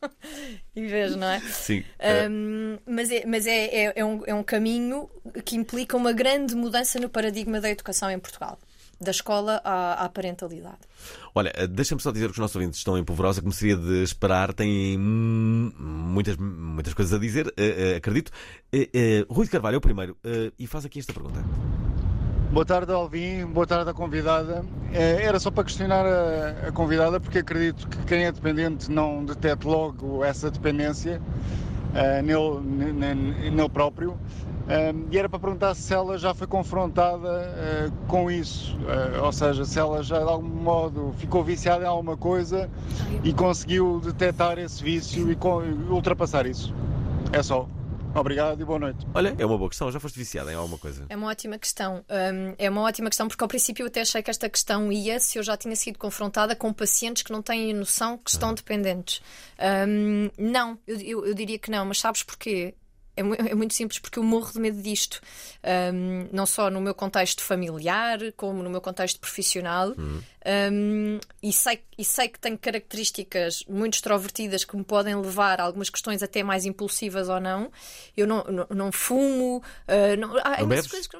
E vejo, não é? Sim. Um, mas é, mas é, é, é, um, é um caminho que implica uma grande mudança no paradigma da educação em Portugal. Da escola à, à parentalidade. Olha, deixa-me só dizer que os nossos ouvintes estão em polvorosa, como seria de esperar, têm muitas, muitas coisas a dizer, uh, uh, acredito. Uh, uh, Rui de Carvalho é o primeiro uh, e faz aqui esta pergunta. Boa tarde, Alvin. Boa tarde à convidada. Era só para questionar a, a convidada, porque acredito que quem é dependente não detecte logo essa dependência uh, nele, nele, nele próprio. Uh, e era para perguntar se ela já foi confrontada uh, com isso, uh, ou seja, se ela já de algum modo ficou viciada em alguma coisa e conseguiu detectar esse vício e, com, e ultrapassar isso. É só. Obrigado e boa noite. Olha, é uma boa questão. Já foste viciada em alguma coisa? É uma ótima questão. Um, é uma ótima questão porque ao princípio eu até achei que esta questão ia se eu já tinha sido confrontada com pacientes que não têm noção que estão dependentes. Um, não, eu, eu, eu diria que não, mas sabes porquê? É, é muito simples, porque eu morro de medo disto. Um, não só no meu contexto familiar, como no meu contexto profissional. Uhum. Um, e, sei, e sei que tenho características muito extrovertidas que me podem levar a algumas questões até mais impulsivas ou não. Eu não, não, não fumo. Uh, não, ah, não bebes? Coisas que...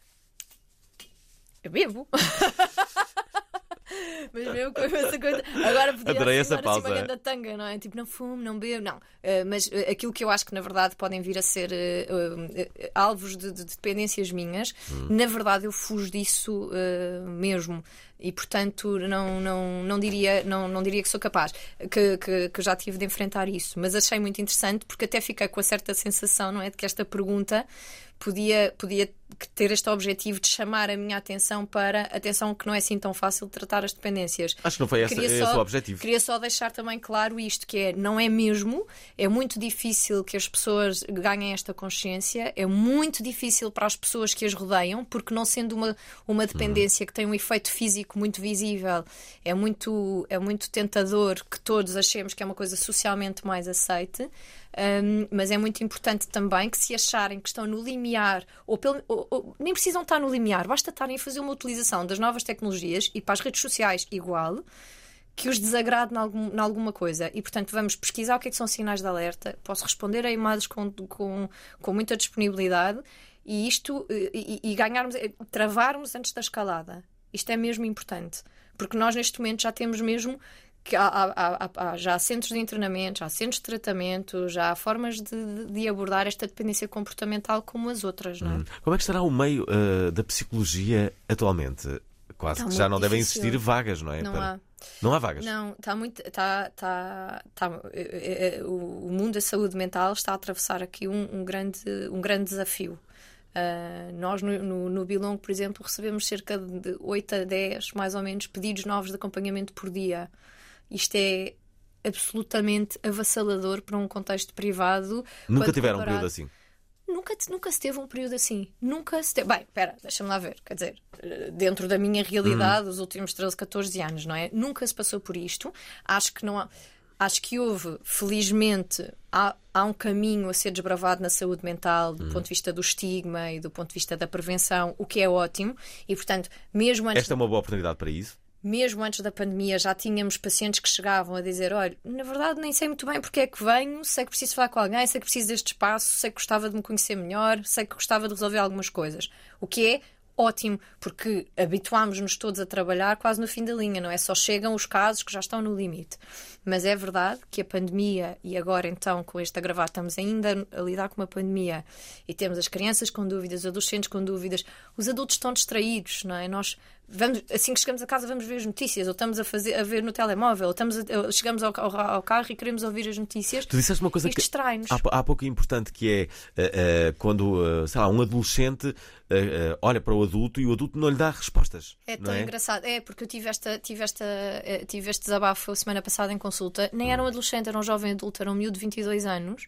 Eu bebo. Mas mesmo com essa coisa. Agora podia Adorei assim, essa pausa. Assim, uma grande tanga, não é? Tipo, não fumo, não bebo, não. Uh, mas uh, aquilo que eu acho que na verdade podem vir a ser uh, uh, alvos de, de dependências minhas, hum. na verdade eu fujo disso uh, mesmo. E portanto não, não, não, diria, não, não diria que sou capaz, que, que, que já tive de enfrentar isso. Mas achei muito interessante porque até fiquei com a certa sensação, não é? De que esta pergunta podia, podia ter este objetivo de chamar a minha atenção para atenção que não é assim tão fácil de tratar as dependências. Acho que não foi esse, esse só, o objetivo. Queria só deixar também claro isto, que é, não é mesmo, é muito difícil que as pessoas ganhem esta consciência, é muito difícil para as pessoas que as rodeiam, porque não sendo uma, uma dependência que tem um efeito físico muito visível, é muito, é muito tentador que todos achemos que é uma coisa socialmente mais aceite. Um, mas é muito importante também que, se acharem que estão no limiar, ou, pelo, ou, ou nem precisam estar no limiar, basta estarem a fazer uma utilização das novas tecnologias e para as redes sociais igual, que os desagrade em algum, em alguma coisa. E, portanto, vamos pesquisar o que é que são sinais de alerta. Posso responder a e-mails com, com, com muita disponibilidade e isto e, e ganharmos, travarmos antes da escalada. Isto é mesmo importante, porque nós neste momento já temos mesmo que há, há, há, há, já há centros de internamento, já há centros de tratamento, já há formas de, de abordar esta dependência comportamental como as outras, não é? Hum. Como é que estará o meio uh, da psicologia atualmente? Quase Está que já não muito devem difícil. existir vagas, não é? Não Para... há. Não há vagas? Não, está muito. Está, está, está, o mundo da saúde mental está a atravessar aqui um, um, grande, um grande desafio. Uh, nós no, no, no Bilong, por exemplo, recebemos cerca de oito a dez, mais ou menos, pedidos novos de acompanhamento por dia. Isto é absolutamente avassalador para um contexto privado. Nunca tiveram comparado... um período assim? Nunca, nunca se teve um período assim. Nunca se teve... Bem, espera, deixa-me lá ver. Quer dizer, dentro da minha realidade, hum. os últimos treze, catorze anos, não é? Nunca se passou por isto. Acho que não há... Acho que houve, felizmente, há, há um caminho a ser desbravado na saúde mental do hum. ponto de vista do estigma e do ponto de vista da prevenção, o que é ótimo. E, portanto, mesmo antes... Esta é uma boa oportunidade para isso? Mesmo antes da pandemia já tínhamos pacientes que chegavam a dizer: olha, na verdade nem sei muito bem porque é que venho, sei que preciso falar com alguém, sei que preciso deste espaço, sei que gostava de me conhecer melhor, sei que gostava de resolver algumas coisas. O que é ótimo, porque habituámos-nos todos a trabalhar quase no fim da linha, não é? Só chegam os casos que já estão no limite. Mas é verdade que a pandemia, e agora então com este agravado estamos ainda a lidar com uma pandemia e temos as crianças com dúvidas, os adolescentes com dúvidas, os adultos estão distraídos, não é? Nós vamos, assim que chegamos a casa vamos ver as notícias, ou estamos a, fazer, a ver no telemóvel, ou estamos a, chegamos ao, ao, ao carro e queremos ouvir as notícias. Tu disseste uma coisa Isto que distrai-nos. há, há pouco importante, que é uh, uh, quando uh, sei lá, um adolescente uh, uh, olha para o adulto e o adulto não lhe dá respostas. É tão é? engraçado. É, porque eu tive, esta, tive, esta, tive este desabafo semana passada em consulta. Nem era um adolescente, era um jovem adulto, era um miúdo de vinte e dois anos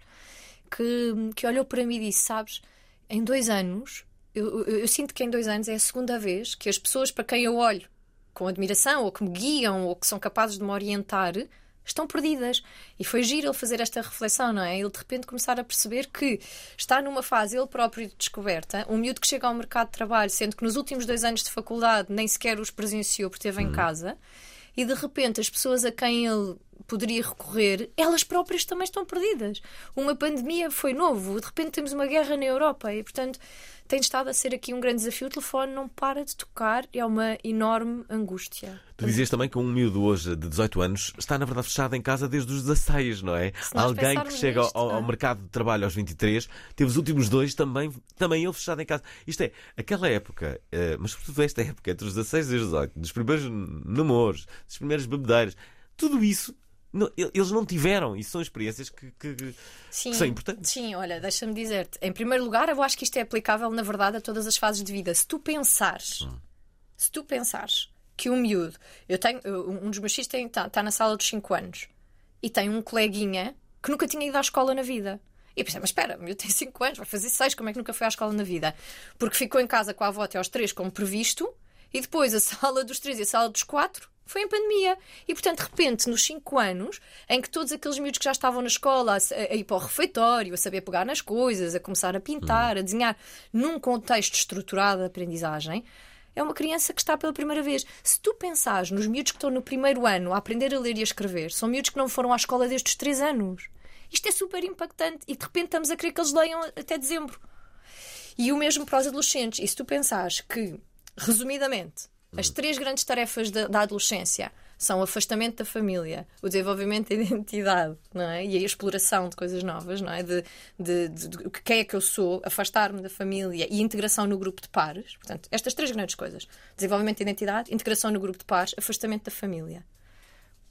que, que olhou para mim e disse: sabes, em dois anos eu, eu, eu sinto que em dois anos é a segunda vez que as pessoas para quem eu olho com admiração, ou que me guiam, ou que são capazes de me orientar, estão perdidas. E foi giro ele fazer esta reflexão, não é? Ele de repente começar a perceber que está numa fase ele próprio de descoberta, um miúdo que chega ao mercado de trabalho, sendo que nos últimos dois anos de faculdade nem sequer os presenciou porque esteve em casa, e de repente as pessoas a quem ele poderia recorrer, elas próprias também estão perdidas. Uma pandemia foi novo, de repente temos uma guerra na Europa e, portanto, tem estado a ser aqui um grande desafio. O telefone não para de tocar, é uma enorme angústia. Tu dizias também que um miúdo hoje de dezoito anos está, na verdade, fechado em casa desde os dezasseis, não é? Alguém que chega nisto, ao, ao mercado de trabalho aos vinte e três, teve os últimos dois também, também ele fechado em casa. Isto é, aquela época, uh, mas sobretudo esta época, entre os dezasseis e os dezoito, dos primeiros namoros, das primeiras bebedeiras, tudo isso não, eles não tiveram, e são experiências que, que, que, sim, que são importantes. Sim, olha, deixa-me dizer-te. Em primeiro lugar, eu acho que isto é aplicável, na verdade, a todas as fases de vida. Se tu pensares, hum. se tu pensares que um miúdo, eu tenho, um dos meus filhos está tá na sala dos cinco anos e tem um coleguinha que nunca tinha ido à escola na vida. E eu pensei, mas espera, o miúdo tem cinco anos, vai fazer seis, como é que nunca foi à escola na vida? Porque ficou em casa com a avó até aos três, como previsto, e depois a sala dos três e a sala dos quatro foi em pandemia. E, portanto, de repente, nos cinco anos, em que todos aqueles miúdos que já estavam na escola a, a ir para o refeitório, a saber pegar nas coisas, a começar a pintar, a desenhar, num contexto estruturado de aprendizagem, é uma criança que está pela primeira vez. Se tu pensares nos miúdos que estão no primeiro ano a aprender a ler e a escrever, são miúdos que não foram à escola desde os três anos. Isto é super impactante e, de repente, estamos a querer que eles leiam até dezembro. E o mesmo para os adolescentes. E se tu pensares que, resumidamente, as três grandes tarefas da, da adolescência são o afastamento da família, o desenvolvimento da identidade, não é? E a exploração de coisas novas, não é? De, de, de, de quem é que eu sou, afastar-me da família e integração no grupo de pares. Portanto, estas três grandes coisas: desenvolvimento da identidade, integração no grupo de pares, afastamento da família.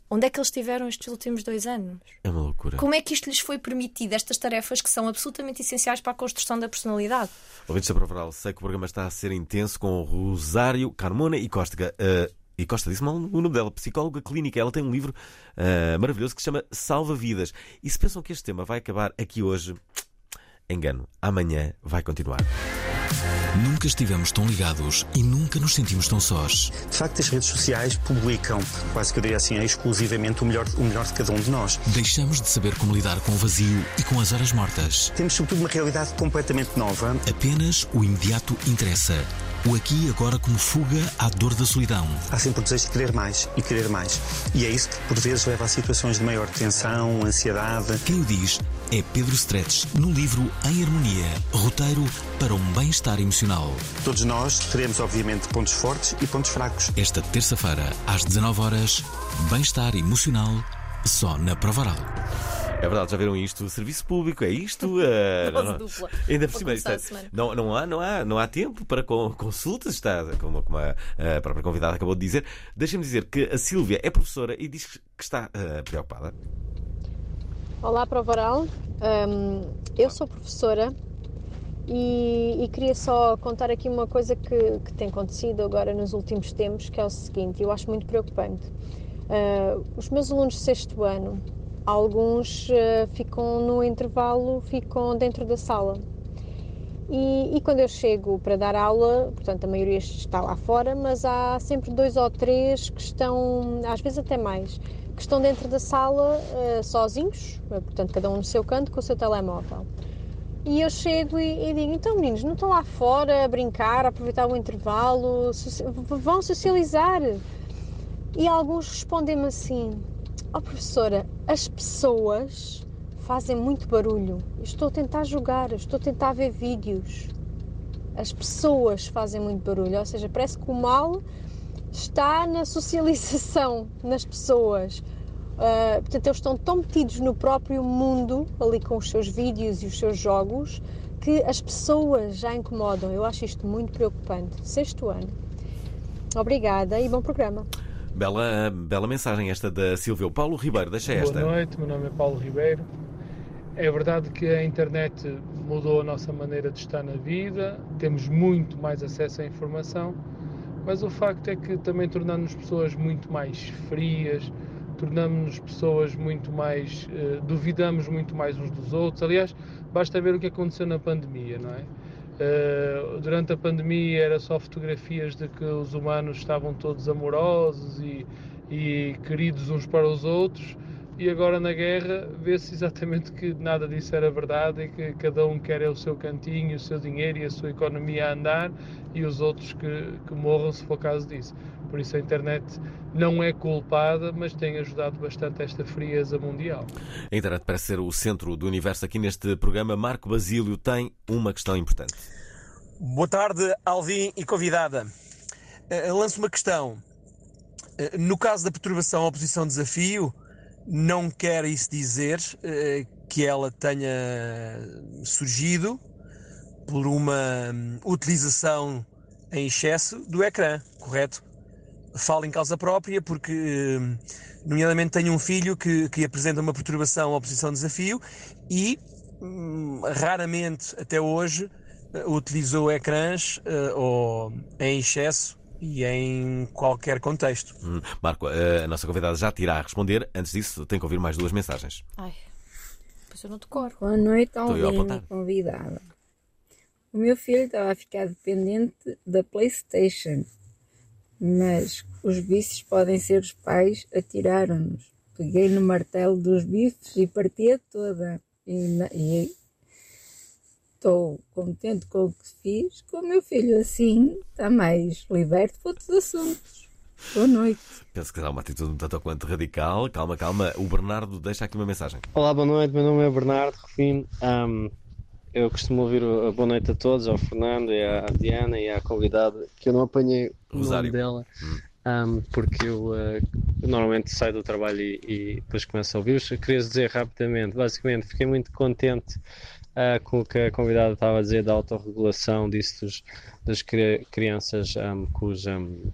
Onde é que eles estiveram estes últimos dois anos? É uma loucura. Como é que isto lhes foi permitido, estas tarefas que são absolutamente essenciais para a construção da personalidade? Ouvintes da Provaral, sei que o programa está a ser intenso com o Rosário Carmona e Costa. Uh, e Costa disse mal o nome dela, psicóloga clínica. Ela tem um livro uh, maravilhoso que se chama Salva Vidas. E se pensam que este tema vai acabar aqui hoje, engano. Amanhã vai continuar. Nunca estivemos tão ligados e nunca nos sentimos tão sós. De facto, as redes sociais publicam, quase que eu diria assim, exclusivamente o melhor, o melhor de cada um de nós. Deixamos de saber como lidar com o vazio e com as horas mortas. Temos, sobretudo, uma realidade completamente nova. Apenas o imediato interessa. O aqui e agora como fuga à dor da solidão. Há sempre o desejo de querer mais e querer mais. E é isso que, por vezes, leva a situações de maior tensão, ansiedade. Quem o diz é Pedro Stretch, no livro Em Harmonia, roteiro para um bem-estar emocional. Todos nós teremos, obviamente, pontos fortes e pontos fracos. Esta terça-feira, às dezanove horas, bem-estar emocional, só na Provaral. É verdade, já viram isto? Serviço público, é isto? Uh, não, não. Dupla. Ainda por cima, está, não, não, há, não, há, não há tempo para consultas, está, como, como a, a própria convidada acabou de dizer. Deixem-me dizer que a Sílvia é professora e diz que está uh, preocupada. Olá, Provaral. Um, eu sou professora e, e queria só contar aqui uma coisa que, que tem acontecido agora nos últimos tempos, que é o seguinte, eu acho muito preocupante. Uh, os meus alunos de sexto ano, alguns uh, ficam no intervalo, ficam dentro da sala. E, e quando eu chego para dar aula, portanto a maioria está lá fora, mas há sempre dois ou três que estão, às vezes até mais, que estão dentro da sala uh, sozinhos, portanto cada um no seu canto com o seu telemóvel. E eu chego e, e digo, então meninos, não estão lá fora a brincar, a aproveitar o intervalo, vão socializar. E alguns respondem-me assim, ó oh, professora, as pessoas fazem muito barulho, eu estou a tentar jogar, eu estou a tentar ver vídeos. As pessoas fazem muito barulho, ou seja, parece que o mal está na socialização, nas pessoas. Uh, portanto, eles estão tão metidos no próprio mundo, ali com os seus vídeos e os seus jogos, que as pessoas já incomodam. Eu acho isto muito preocupante. Sexto ano. Obrigada e bom programa. Bela, bela mensagem esta da Silvia. O Paulo Ribeiro, deixa esta. Boa noite, meu nome é Paulo Ribeiro. É verdade que a internet mudou a nossa maneira de estar na vida, temos muito mais acesso à informação, mas o facto é que também tornamos-nos pessoas muito mais frias, tornamos-nos pessoas muito mais, eh, duvidamos muito mais uns dos outros. Aliás, basta ver o que aconteceu na pandemia, não é? Uh, durante a pandemia era só fotografias de que os humanos estavam todos amorosos e, e queridos uns para os outros, e agora na guerra vê-se exatamente que nada disso era verdade e que cada um quer é o seu cantinho, o seu dinheiro e a sua economia a andar, e os outros que, que morram se for caso disso. Por isso a internet não é culpada, mas tem ajudado bastante a esta frieza mundial. A internet parece ser o centro do universo aqui neste programa. Marco Basílio tem uma questão importante. Boa tarde, Alvin e convidada. Uh, lanço uma questão. Uh, no caso da perturbação oposição-desafio, não quer isso dizer uh, que ela tenha surgido por uma um, utilização em excesso do ecrã, correto? Falo em causa própria porque, nomeadamente, tenho um filho que, que apresenta uma perturbação oposição-desafio e, hum, raramente, até hoje, utilizou ecrãs uh, ou em excesso e em qualquer contexto. Hum, Marco, a nossa convidada já te irá a responder. Antes disso, tem que ouvir mais duas mensagens. Ai, pois eu não te corro. Boa noite, Alvin, convidada. O meu filho estava a ficar dependente da PlayStation, mas os vícios podem ser os pais, atiraram-nos. Peguei no martelo dos bifes e parti-a toda. E estou contente com o que fiz, com o meu filho assim está mais liberto para outros assuntos. Boa noite. Penso que dá uma atitude um tanto quanto radical. Calma, calma. O Bernardo deixa aqui uma mensagem. Olá, boa noite. Meu nome é Bernardo Rufino. Um, eu costumo ouvir a boa noite a todos, ao Fernando e à Diana e à convidada, que eu não apanhei o Rosário. nome dela, hum. um, porque eu uh, normalmente saio do trabalho e, e depois começo a ouvir-vos. Eu queria dizer rapidamente, basicamente, fiquei muito contente Uh, com o que a convidada estava a dizer da autorregulação disso dos, das cri- crianças um, cuja, um,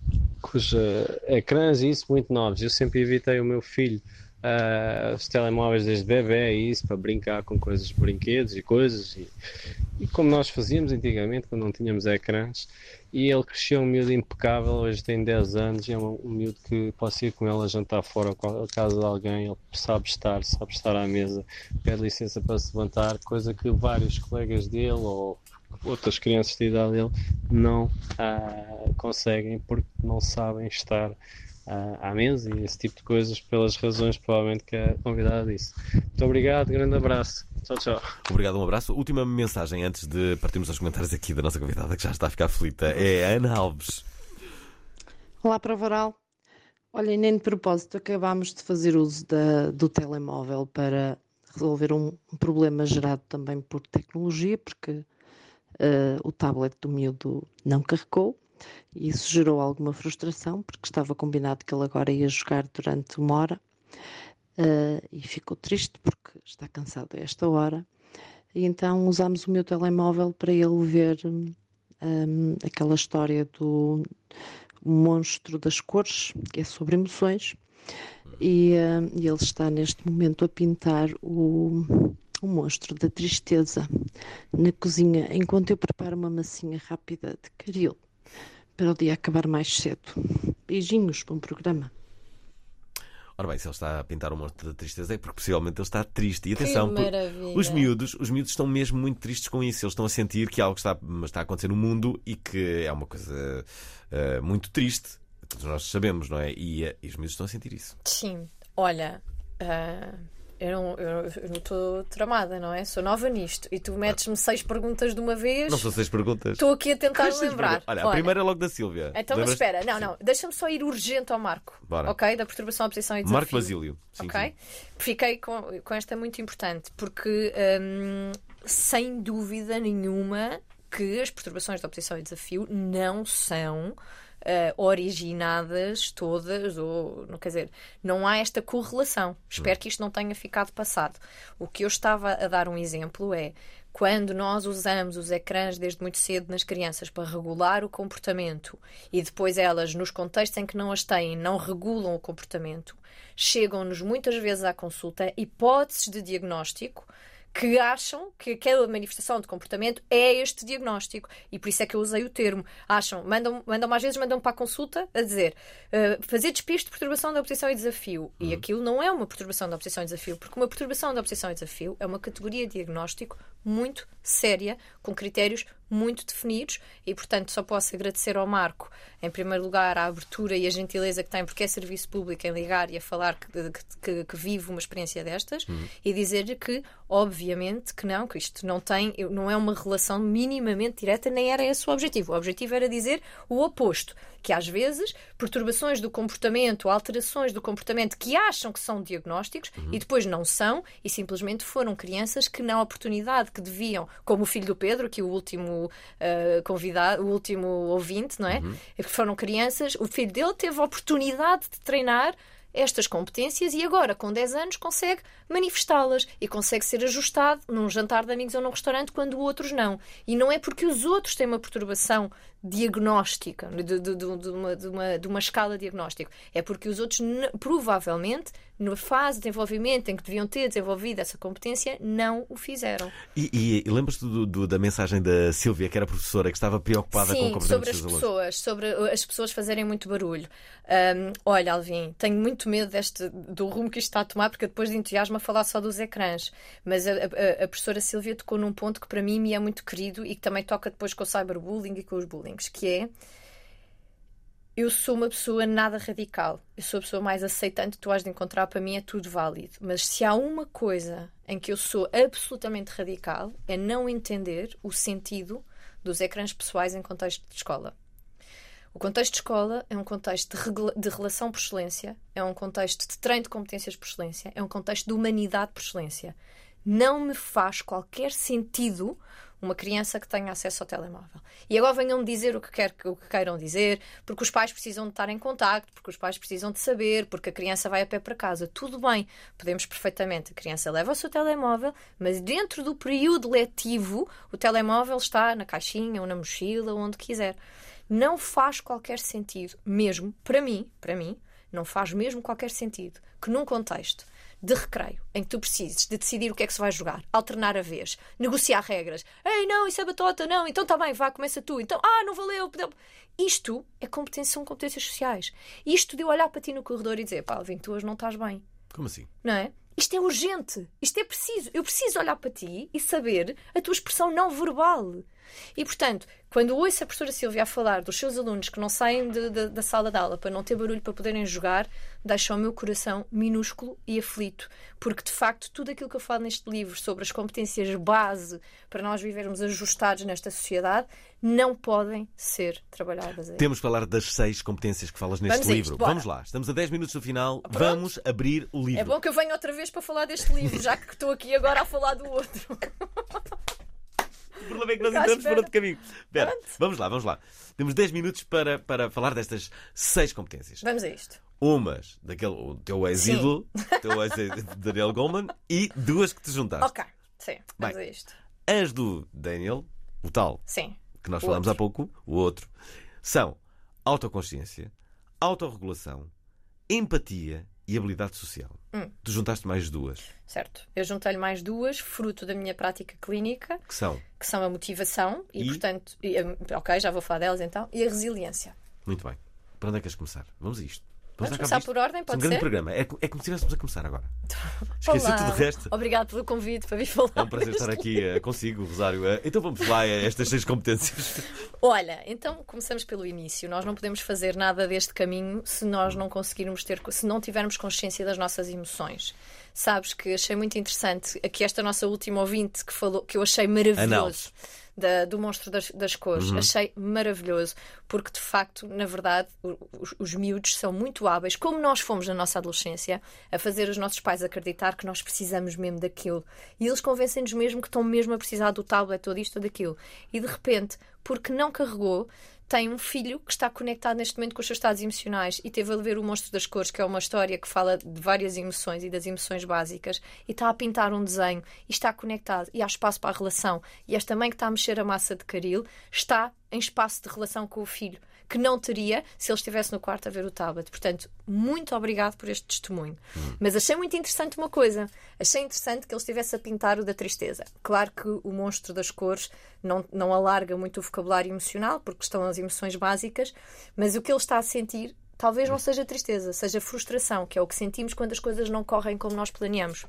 cuja ecrãs e isso muito novos. Eu sempre evitei o meu filho uh, os telemóveis desde bebê e isso para brincar com coisas, brinquedos e coisas e, e como nós fazíamos antigamente quando não tínhamos ecrãs. E ele cresceu um miúdo impecável, hoje tem dez anos e é um, um miúdo que posso ir com ele a jantar fora à casa de alguém, ele sabe estar, sabe estar à mesa, pede licença para se levantar, coisa que vários colegas dele ou outras crianças de idade dele não ah, conseguem porque não sabem estar ah, à mesa e esse tipo de coisas pelas razões provavelmente que a convidada disse. Muito obrigado, grande abraço. Tchau, tchau. Obrigado, um abraço. Última mensagem antes de partirmos aos comentários aqui da nossa convidada que já está a ficar aflita. É a Ana Alves. Olá, Prova Oral. Olha, nem de propósito acabámos de fazer uso da, do telemóvel para resolver um problema gerado também por tecnologia, porque uh, o tablet do miúdo não carregou e isso gerou alguma frustração, porque estava combinado que ele agora ia jogar durante uma hora. Uh, e ficou triste porque está cansado a esta hora e então usámos o meu telemóvel para ele ver um, aquela história do monstro das cores, que é sobre emoções e, uh, e ele está neste momento a pintar o, o monstro da tristeza na cozinha enquanto eu preparo uma massinha rápida de caril para o dia acabar mais cedo. Beijinhos, bom programa. Ora bem, se ele está a pintar o monstro da tristeza é porque possivelmente ele está triste. E atenção, os miúdos, os miúdos estão mesmo muito tristes com isso. Eles estão a sentir que algo está, está a acontecer no mundo e que é uma coisa uh, muito triste. Todos nós sabemos, não é? E, uh, e os miúdos estão a sentir isso. Sim. Olha, uh, eu não eu não estou tramada, não é? Sou nova nisto. E tu metes-me seis perguntas de uma vez. Não são seis perguntas. Estou aqui a tentar lembrar. Olha, a Olha, primeira é logo da Sílvia. Então, mas espera. Não, não. Deixa-me só ir urgente ao Marco. Bora. Ok? Da perturbação, oposição e desafio. Marco Basílio. Sim, ok? Sim. Fiquei com, com esta muito importante. Porque, hum, sem dúvida nenhuma, que as perturbações de oposição e desafio não são... Uh, originadas todas, ou não quer dizer, não há esta correlação. Espero que isto não tenha ficado passado. O que eu estava a dar um exemplo é quando nós usamos os ecrãs desde muito cedo nas crianças para regular o comportamento e depois elas, nos contextos em que não as têm, não regulam o comportamento, chegam-nos muitas vezes à consulta hipóteses de diagnóstico que acham que aquela manifestação de comportamento é este diagnóstico. E por isso é que eu usei o termo. Acham, mandam, mandam às vezes mandam para a consulta a dizer uh, fazer despiste de perturbação da oposição e desafio. Uhum. E aquilo não é uma perturbação da oposição e desafio, porque uma perturbação da oposição e desafio é uma categoria de diagnóstico muito séria, com critérios muito definidos e, portanto, só posso agradecer ao Marco, em primeiro lugar, a abertura e a gentileza que tem, porque é serviço público, em ligar e a falar que, que, que vive uma experiência destas, uhum. e dizer-lhe que, obviamente, que não, que isto não tem, não é uma relação minimamente direta, nem era esse o objetivo. O objetivo era dizer o oposto, que às vezes perturbações do comportamento, alterações do comportamento que acham que são diagnósticos uhum. e depois não são, e simplesmente foram crianças que, na oportunidade que deviam, como o filho do Pedro, que o último Uh, convidado, o último ouvinte, não é? Uhum. Foram crianças, o filho dele teve a oportunidade de treinar estas competências e agora, com dez anos, consegue manifestá-las e consegue ser ajustado num jantar de amigos ou num restaurante quando outros não. E não é porque os outros têm uma perturbação diagnóstica, de, de, de, de, uma, de, uma, de uma escala diagnóstica. É porque os outros, provavelmente, na fase de desenvolvimento em que deviam ter desenvolvido essa competência, não o fizeram. E, e, e lembras-te do, do, da mensagem da Sílvia, que era professora, que estava preocupada Sim, com o comportamento dos sobre as alunos? pessoas, sobre as pessoas fazerem muito barulho. Um, olha, Alvin, tenho muito medo deste, do rumo que isto está a tomar, porque depois de entusiasmo a falar só dos ecrãs. Mas a, a, a professora Sílvia tocou num ponto que para mim me é muito querido e que também toca depois com o cyberbullying e com os bullings, que é: eu sou uma pessoa nada radical. Eu sou a pessoa mais aceitante que tu has de encontrar. Para mim é tudo válido. Mas se há uma coisa em que eu sou absolutamente radical, é não entender o sentido dos ecrãs pessoais em contexto de escola. O contexto de escola é um contexto de, regula- de relação por excelência, é um contexto de treino de competências por excelência, é um contexto de humanidade por excelência. Não me faz qualquer sentido uma criança que tenha acesso ao telemóvel. E agora venham-me dizer o que, quer, o que queiram dizer, porque os pais precisam de estar em contacto, porque os pais precisam de saber, porque a criança vai a pé para casa. Tudo bem, podemos perfeitamente. A criança leva o seu telemóvel, mas dentro do período letivo, o telemóvel está na caixinha ou na mochila, onde quiser. Não faz qualquer sentido, mesmo, para mim, para mim, não faz mesmo qualquer sentido que num contexto de recreio, em que tu precises de decidir o que é que se vai jogar, alternar a vez, negociar regras. Ei, não, isso é batota, não, então está bem, vá, começa tu. Então, ah, não valeu. Isto é competência, são competências sociais. Isto de eu olhar para ti no corredor e dizer, pá, Alvin, tu hoje não estás bem. Como assim? Não é? Isto é urgente. Isto é preciso. Eu preciso olhar para ti e saber a tua expressão não verbal. E, portanto, quando ouço a professora Silvia a falar dos seus alunos que não saem de, de, da sala de aula para não ter barulho para poderem jogar, deixa o meu coração minúsculo e aflito. Porque, de facto, tudo aquilo que eu falo neste livro sobre as competências base para nós vivermos ajustados nesta sociedade não podem ser trabalhadas aí. Temos que falar das seis competências que falas neste Vamos livro. isto, Vamos lá, estamos a dez minutos do final. Pronto. Vamos abrir o livro. É bom que eu venha outra vez para falar deste livro, já que estou aqui agora a falar do outro. O problema é que nós entramos por outro caminho. Espera, vamos lá, vamos lá. Temos dez minutos para, para falar destas seis competências. Vamos a isto. Umas daquele o teu ex-ídolo, teu ex-ídolo Daniel Goleman, e duas que te juntaste. Ok, sim, vamos Bem, a isto. As do Daniel, o tal, Sim. que nós O falámos outro. há pouco, o outro, são autoconsciência, autorregulação, empatia e habilidade social. Hum. Tu juntaste mais duas, Certo. Eu juntei-lhe mais duas, fruto da minha prática clínica, que são, que são a motivação e, E? portanto, e, hum, ok, já vou falar delas então, e a resiliência. muito bem. Para onde é que queres começar? Vamos a isto. Vamos dar cabo começar disto? por ordem, Isto é pode um grande ser? programa. É, co- é como se estivéssemos a começar agora. Esqueci Olá. tudo o resto. Obrigado pelo convite para vir falar. É um prazer deste estar aqui eh, consigo, Rosário. Eh, Então vamos lá a estas seis competências. Olha, então começamos pelo início. Nós não podemos fazer nada deste caminho se nós não conseguirmos ter, se não tivermos consciência das nossas emoções. Sabes que achei muito interessante aqui esta nossa última ouvinte que falou, que eu achei maravilhoso, da- do monstro das, das cores. Uhum. Achei maravilhoso, porque de facto, na verdade, o- os, os miúdos são muito hábeis, como nós fomos na nossa adolescência, a fazer os nossos pais acreditar que nós precisamos mesmo daquilo. E eles convencem-nos mesmo que estão mesmo a precisar do tablet ou disto ou daquilo. E de repente, porque não carregou, tem um filho que está conectado neste momento com os seus estados emocionais e teve a ver o Monstro das Cores, que é uma história que fala de várias emoções e das emoções básicas, e está a pintar um desenho e está conectado e há espaço para a relação. E esta mãe que está a mexer a massa de caril está em espaço de relação com o filho, que não teria se ele estivesse no quarto a ver o tablet. Portanto, muito obrigado por este testemunho. Mas achei muito interessante uma coisa. Achei interessante que ele estivesse a pintar o da tristeza. Claro que o Monstro das Cores não, não alarga muito o vocabulário emocional, porque estão as emoções básicas, mas o que ele está a sentir talvez não seja tristeza, seja frustração, que é o que sentimos quando as coisas não correm como nós planeamos.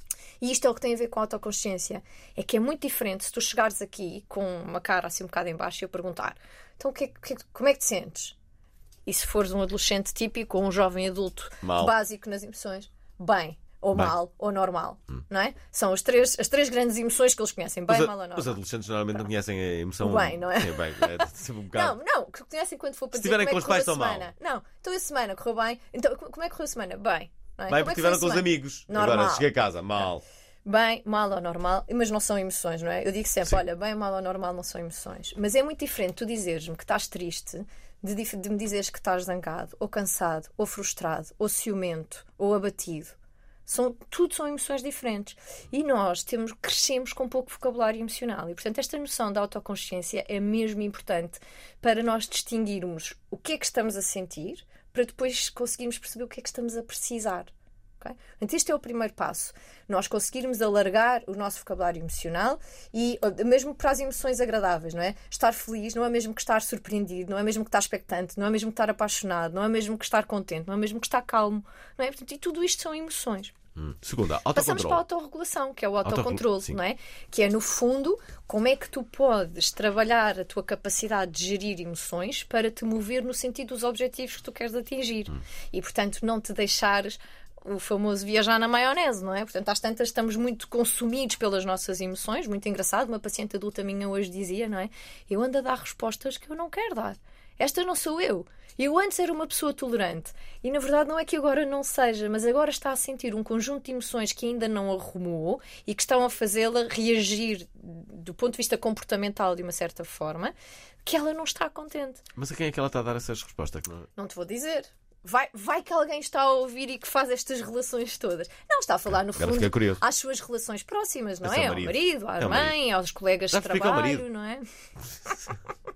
E isto é o que tem a ver com a autoconsciência. É que é muito diferente se tu chegares aqui com uma cara assim um bocado em baixo e eu perguntar, então o que é, o que é- como é que te sentes? E se fores um adolescente típico ou um jovem adulto Mal. básico nas emoções, bem, ou Bem. mal, ou normal, não é? São as três, as três grandes emoções que eles conhecem, bem, os, a- mal ou normal. os adolescentes normalmente não conhecem a emoção. O bem, não é? Sim, bem, é sempre um bocado. Não, não, que conhecem quando for para Se dizer como tiverem é com que os correu pais, a estão mal. semana. Não, então a semana correu bem. Então, como é que correu a semana? Bem. Não é? Bem, Como é porque que foi a estiveram com os semana? amigos. Normal. Agora cheguei a casa, mal. Bem, mal ou normal, mas não são emoções, não é? Eu digo sempre, Sim. olha, bem, mal ou normal não são emoções. Mas é muito diferente tu dizeres-me que estás triste, de, dif- de me dizeres que estás zangado, ou cansado, ou frustrado, ou ciumento, ou abatido. São, tudo são emoções diferentes. E nós temos, crescemos com pouco vocabulário emocional. E, portanto, esta noção da autoconsciência é mesmo importante para nós distinguirmos o que é que estamos a sentir, para depois conseguirmos perceber o que é que estamos a precisar. Okay? Portanto, este é o primeiro passo. Nós conseguirmos alargar o nosso vocabulário emocional e mesmo para as emoções agradáveis, não é? Estar feliz não é mesmo que estar surpreendido, não é mesmo que estar expectante, não é mesmo que estar apaixonado, não é mesmo que estar contente, não é mesmo que estar calmo, não é? Portanto, e tudo isto são emoções. Hum. Segunda, Passamos para a autocontrole. autorregulação, que é o Autorregula- autocontrole, sim. não é? Que é, no fundo, como é que tu podes trabalhar a tua capacidade de gerir emoções para te mover no sentido dos objetivos que tu queres atingir. Hum. E, portanto, não te deixares o famoso viajar na maionese, não é? Portanto, às tantas estamos muito consumidos pelas nossas emoções. Muito engraçado, uma paciente adulta minha hoje dizia, não é? Eu ando a dar respostas que eu não quero dar. Esta não sou eu. Eu antes era uma pessoa tolerante e na verdade não é que agora não seja, mas agora está a sentir um conjunto de emoções que ainda não arrumou e que estão a fazê-la reagir do ponto de vista comportamental de uma certa forma, que ela não está contente. Mas a quem é que ela está a dar essas respostas? Não te vou dizer. Vai, vai que alguém está a ouvir e que faz estas relações todas. Não, está a falar no Agora fundo fiquei curioso. às suas relações próximas, não É é? seu Ao marido. marido, à É o mãe, marido. aos colegas Já de explica ao trabalho, marido. não é?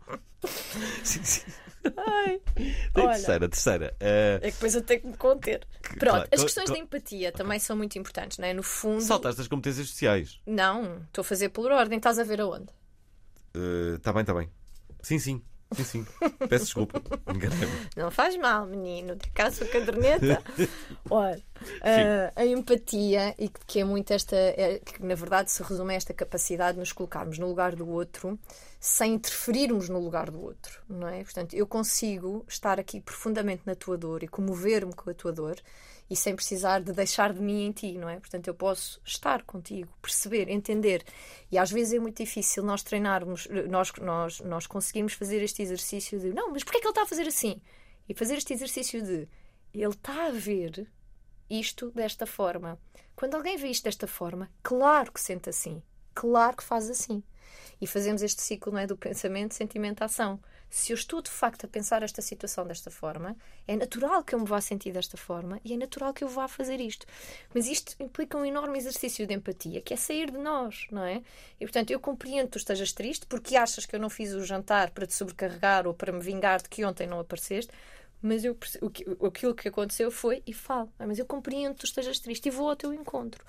Sim, sim. Ai, Tem olha, terceira, terceira. Uh... É que depois eu tenho que me conter. Pronto, Claro, as co- questões co- de empatia também são muito importantes, não é? No fundo. Saltaste as competências sociais. Não, estou a fazer por ordem. Estás a ver aonde? Está bem, está bem. Sim, sim. Sim, sim. Peço desculpa. Enganei-me. Não faz mal, menino. De cá a sua caderneta. Olha, uh, a empatia, e que que é muito esta. É, que na verdade se resume a esta capacidade de nos colocarmos no lugar do outro sem interferirmos no lugar do outro, não é? Portanto, eu consigo estar aqui profundamente na tua dor e comover-me com a tua dor e sem precisar de deixar de mim em ti, não é? Portanto, eu posso estar contigo, perceber, entender. E às vezes é muito difícil nós treinarmos, nós, nós, nós conseguirmos fazer este exercício de não, mas porquê é que ele está a fazer assim? E fazer este exercício de ele está a ver isto desta forma. Quando alguém vê isto desta forma, claro que sente assim. Claro que faz assim. E fazemos este ciclo, não é, do pensamento, sentimento, ação. Se eu estou de facto a pensar esta situação desta forma, é natural que eu me vá sentir desta forma e é natural que eu vá fazer isto. Mas isto implica um enorme exercício de empatia, que é sair de nós, não é? E portanto eu compreendo que tu estejas triste porque achas que eu não fiz o jantar para te sobrecarregar ou para me vingar de que ontem não apareceste, mas eu, o que, aquilo que aconteceu foi e falo. Mas eu compreendo que tu estejas triste e vou ao teu encontro.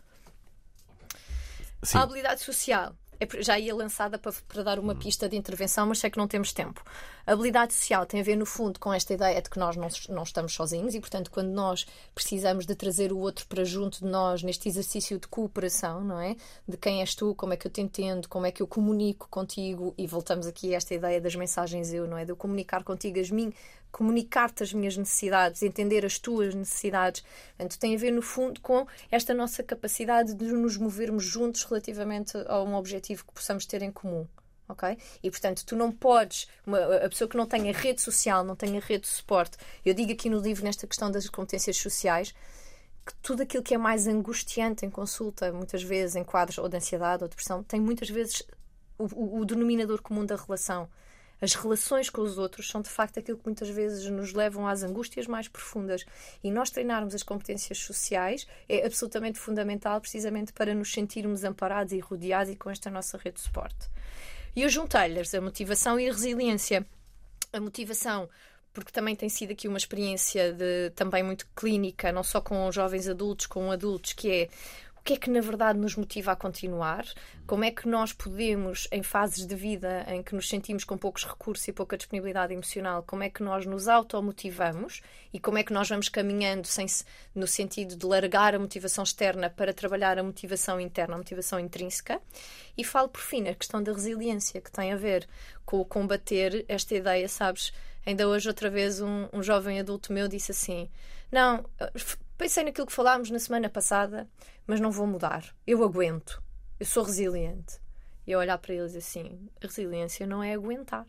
Sim. A habilidade social. É, já ia lançada para, para dar uma pista de intervenção, mas sei que não temos tempo. A habilidade social tem a ver, no fundo, com esta ideia de que nós não, não estamos sozinhos e, portanto, quando nós precisamos de trazer o outro para junto de nós neste exercício de cooperação, não é? De quem és tu, como é que eu te entendo, como é que eu comunico contigo, e voltamos aqui a esta ideia das mensagens eu, não é? De eu comunicar contigo as minhas, comunicar-te as minhas necessidades, entender as tuas necessidades. Portanto, tem a ver, no fundo, com esta nossa capacidade de nos movermos juntos relativamente a um objetivo que possamos ter em comum. Okay? E portanto tu não podes, uma, a pessoa que não tenha rede social, não tenha rede de suporte, eu digo aqui no livro, nesta questão das competências sociais, que tudo aquilo que é mais angustiante em consulta, muitas vezes em quadros ou de ansiedade ou depressão, tem muitas vezes o, o, o denominador comum da relação. As relações com os outros são de facto aquilo que muitas vezes nos levam às angústias mais profundas, e nós treinarmos as competências sociais é absolutamente fundamental, precisamente para nos sentirmos amparados e rodeados e com esta nossa rede de suporte. E eu juntei-lhes a motivação e a resiliência. A motivação, porque também tem sido aqui uma experiência de, também muito clínica, não só com jovens adultos, com adultos, que é o que é que na verdade nos motiva a continuar, como é que nós podemos, em fases de vida em que nos sentimos com poucos recursos e pouca disponibilidade emocional, como é que nós nos automotivamos e como é que nós vamos caminhando sem, no sentido de largar a motivação externa para trabalhar a motivação interna, a motivação intrínseca. E falo por fim a questão da resiliência, que tem a ver com o combater esta ideia, sabes? Ainda hoje outra vez um, um jovem adulto meu disse assim, não, pensei naquilo que falámos na semana passada, mas não vou mudar, eu aguento, eu sou resiliente. E eu olhar para eles assim, a resiliência não é aguentar,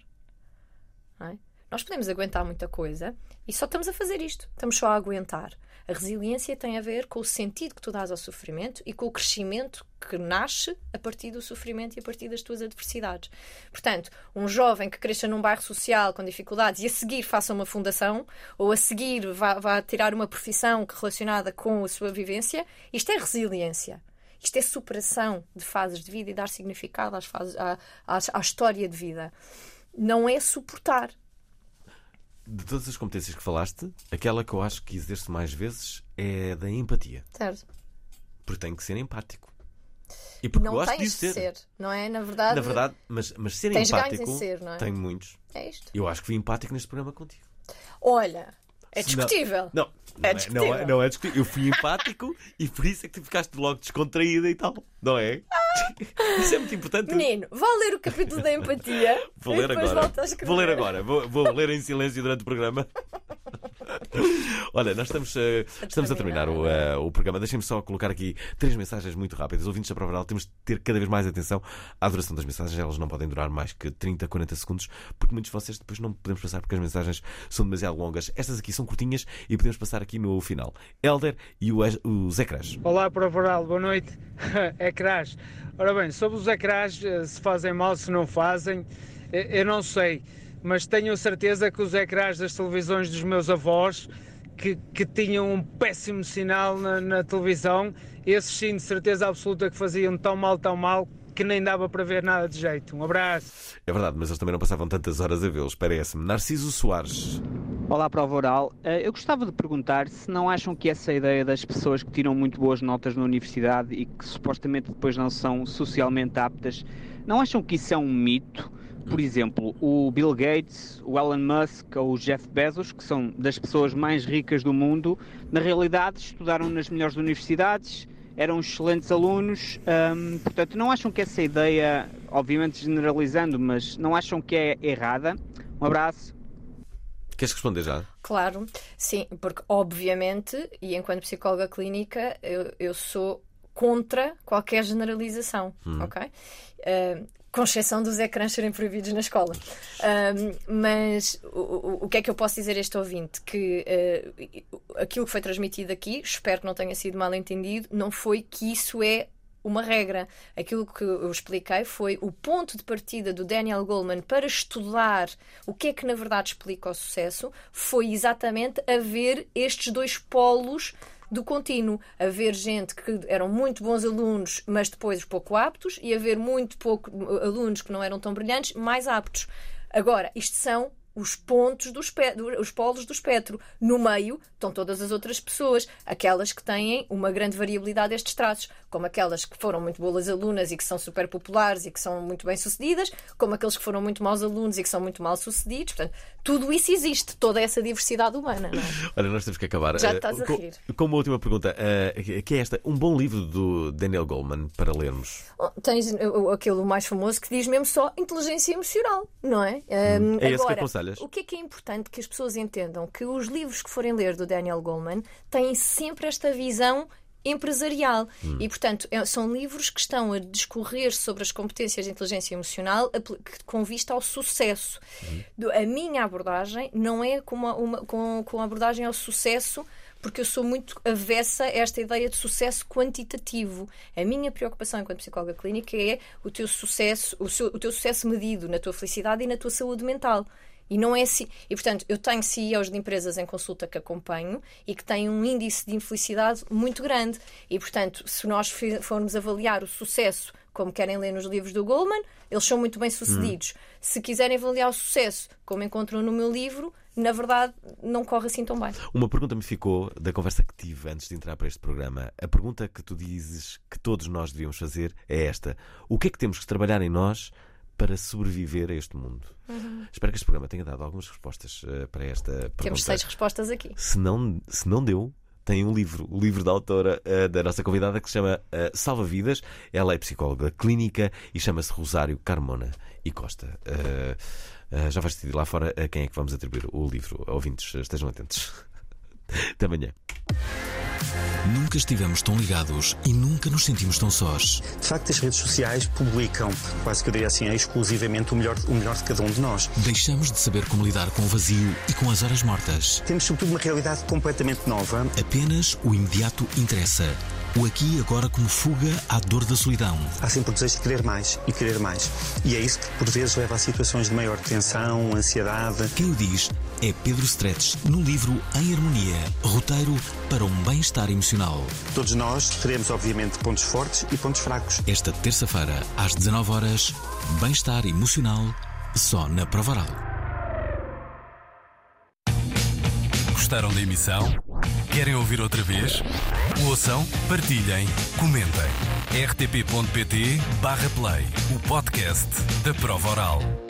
não é? Nós podemos aguentar muita coisa e só estamos a fazer isto, estamos só a aguentar. A resiliência tem a ver com o sentido que tu dás ao sofrimento e com o crescimento que nasce a partir do sofrimento e a partir das tuas adversidades. Portanto, um jovem que cresça num bairro social com dificuldades e a seguir faça uma fundação, ou a seguir vá, vá tirar uma profissão relacionada com a sua vivência, isto é resiliência. Isto é superação de fases de vida e dar significado às fases, à, à, à história de vida. Não é suportar. De todas as competências que falaste, aquela que eu acho que exerço mais vezes é da empatia. Certo. Porque tenho que ser empático. E porque não gosto tens de de ser. ser, não é? Na verdade, Na verdade, mas, mas ser tens empático. ganhos em ser, não é? Tenho muitos. É isto. Eu acho que fui empático neste programa contigo. Olha, é Se discutível. Não, não, não, é é, discutível. não, é, não é discutível. Eu fui empático e por isso é que tu ficaste logo descontraída e tal. Não é? Isso é muito importante. Menino, vá ler o capítulo da empatia. Vou ler agora. Vou ler agora. Vou, vou ler em silêncio durante o programa. Olha, nós estamos, uh, estamos a terminar o, uh, o programa. Deixem-me só colocar aqui três mensagens muito rápidas. Ouvintes da Prova Oral, temos de ter cada vez mais atenção à duração das mensagens. Elas não podem durar mais que trinta, quarenta segundos, porque muitos de vocês depois não podemos passar porque as mensagens são demasiado longas. Estas aqui são curtinhas e podemos passar aqui no final. Hélder e o, os ecrãs. Olá, Prova Oral, boa noite. Ecrãs. Ora bem, sobre os ecrãs, se fazem mal, se não fazem, eu não sei. Mas tenho a certeza que os ecrãs das televisões dos meus avós, que, que tinham um péssimo sinal na, na televisão, esses sim, de certeza absoluta que faziam tão mal, tão mal, que nem dava para ver nada de jeito. Um abraço. É verdade, mas eles também não passavam tantas horas a vê-los, parece-me. Narciso Soares. Olá, Prova Oral. Eu gostava de perguntar se não acham que essa ideia das pessoas que tiram muito boas notas na universidade e que supostamente depois não são socialmente aptas, não acham que isso é um mito? Por exemplo, o Bill Gates, o Elon Musk ou o Jeff Bezos, que são das pessoas mais ricas do mundo, na realidade estudaram nas melhores universidades, eram excelentes alunos, hum, portanto não acham que essa ideia, obviamente generalizando, mas não acham que é errada? Um abraço. Queres responder já? Claro, sim, porque obviamente, e enquanto psicóloga clínica, eu, eu sou contra qualquer generalização, hum. ok? Uh, com exceção dos ecrãs serem proibidos na escola. Um, mas o, o, o que é que eu posso dizer a este ouvinte? Que uh, aquilo que foi transmitido aqui, espero que não tenha sido mal entendido, não foi que isso é uma regra. Aquilo que eu expliquei foi o ponto de partida do Daniel Goleman para estudar o que é que na verdade explica o sucesso, foi exatamente haver estes dois polos do contínuo, haver gente que eram muito bons alunos, mas depois pouco aptos, e haver muito pouco alunos que não eram tão brilhantes, mais aptos. Agora, isto são os pontos, do espectro, os polos do espectro. No meio estão todas as outras pessoas, aquelas que têm uma grande variabilidade destes traços, como aquelas que foram muito boas alunas e que são super populares e que são muito bem-sucedidas, como aqueles que foram muito maus alunos e que são muito mal-sucedidos. Portanto, tudo isso existe, toda essa diversidade humana, não é? Olha, nós temos que acabar. Já estás a rir. Com, com uma última pergunta, uh, que é esta, um bom livro do Daniel Goleman para lermos? Oh, tens uh, aquele mais famoso que diz mesmo só inteligência emocional, não é? Hum, um, é esse agora, que aconselhas? O que é que é importante que as pessoas entendam? Que os livros que forem ler do Daniel Goleman têm sempre esta visão empresarial. Hum. E, portanto, são livros que estão a discorrer sobre as competências de inteligência emocional com vista ao sucesso. Hum. A minha abordagem não é com, uma, uma, com, com a abordagem ao sucesso, porque eu sou muito avessa a esta ideia de sucesso quantitativo. A minha preocupação enquanto psicóloga clínica é o teu sucesso, o, seu, o teu sucesso medido na tua felicidade e na tua saúde mental. E não é assim. E, portanto, eu tenho C E Os de empresas em consulta que acompanho e que têm um índice de infelicidade muito grande. E, portanto, se nós formos avaliar o sucesso como querem ler nos livros do Goleman, eles são muito bem-sucedidos. Hum. Se quiserem avaliar o sucesso como encontram no meu livro, na verdade, não corre assim tão bem. Uma pergunta me ficou da conversa que tive antes de entrar para este programa. A pergunta que tu dizes que todos nós devíamos fazer é esta: o que é que temos que trabalhar em nós para sobreviver a este mundo? Uhum. Espero que este programa tenha dado algumas respostas uh, para esta pergunta. Temos seis respostas aqui. Se não, se não deu, tem um livro, o livro da autora uh, da nossa convidada, que se chama uh, Salva Vidas. Ela é psicóloga clínica e chama-se Rosário Carmona e Costa. Uh, uh, já vais decidir lá fora a quem é que vamos atribuir o livro. Ouvintes, estejam atentos. Até amanhã. Nunca estivemos tão ligados e nunca nos sentimos tão sós. De facto, as redes sociais publicam, quase que eu diria assim, exclusivamente o melhor, o melhor de cada um de nós. Deixamos de saber como lidar com o vazio e com as horas mortas. Temos, sobretudo, uma realidade completamente nova. Apenas o imediato interessa. O aqui e agora como fuga à dor da solidão. Há sempre o desejo de querer mais e querer mais. E é isso que, por vezes, leva a situações de maior tensão, ansiedade. Quem o diz é Pedro Stretch, no livro Em Harmonia, roteiro para um bem-estar emocional. Todos nós teremos, obviamente, pontos fortes e pontos fracos. Esta terça-feira, às dezanove horas, bem-estar emocional, só na Prova Oral. Gostaram da emissão? Querem ouvir outra vez? Ouçam, partilhem, comentem. r t p ponto p t barra play, o podcast da Prova Oral.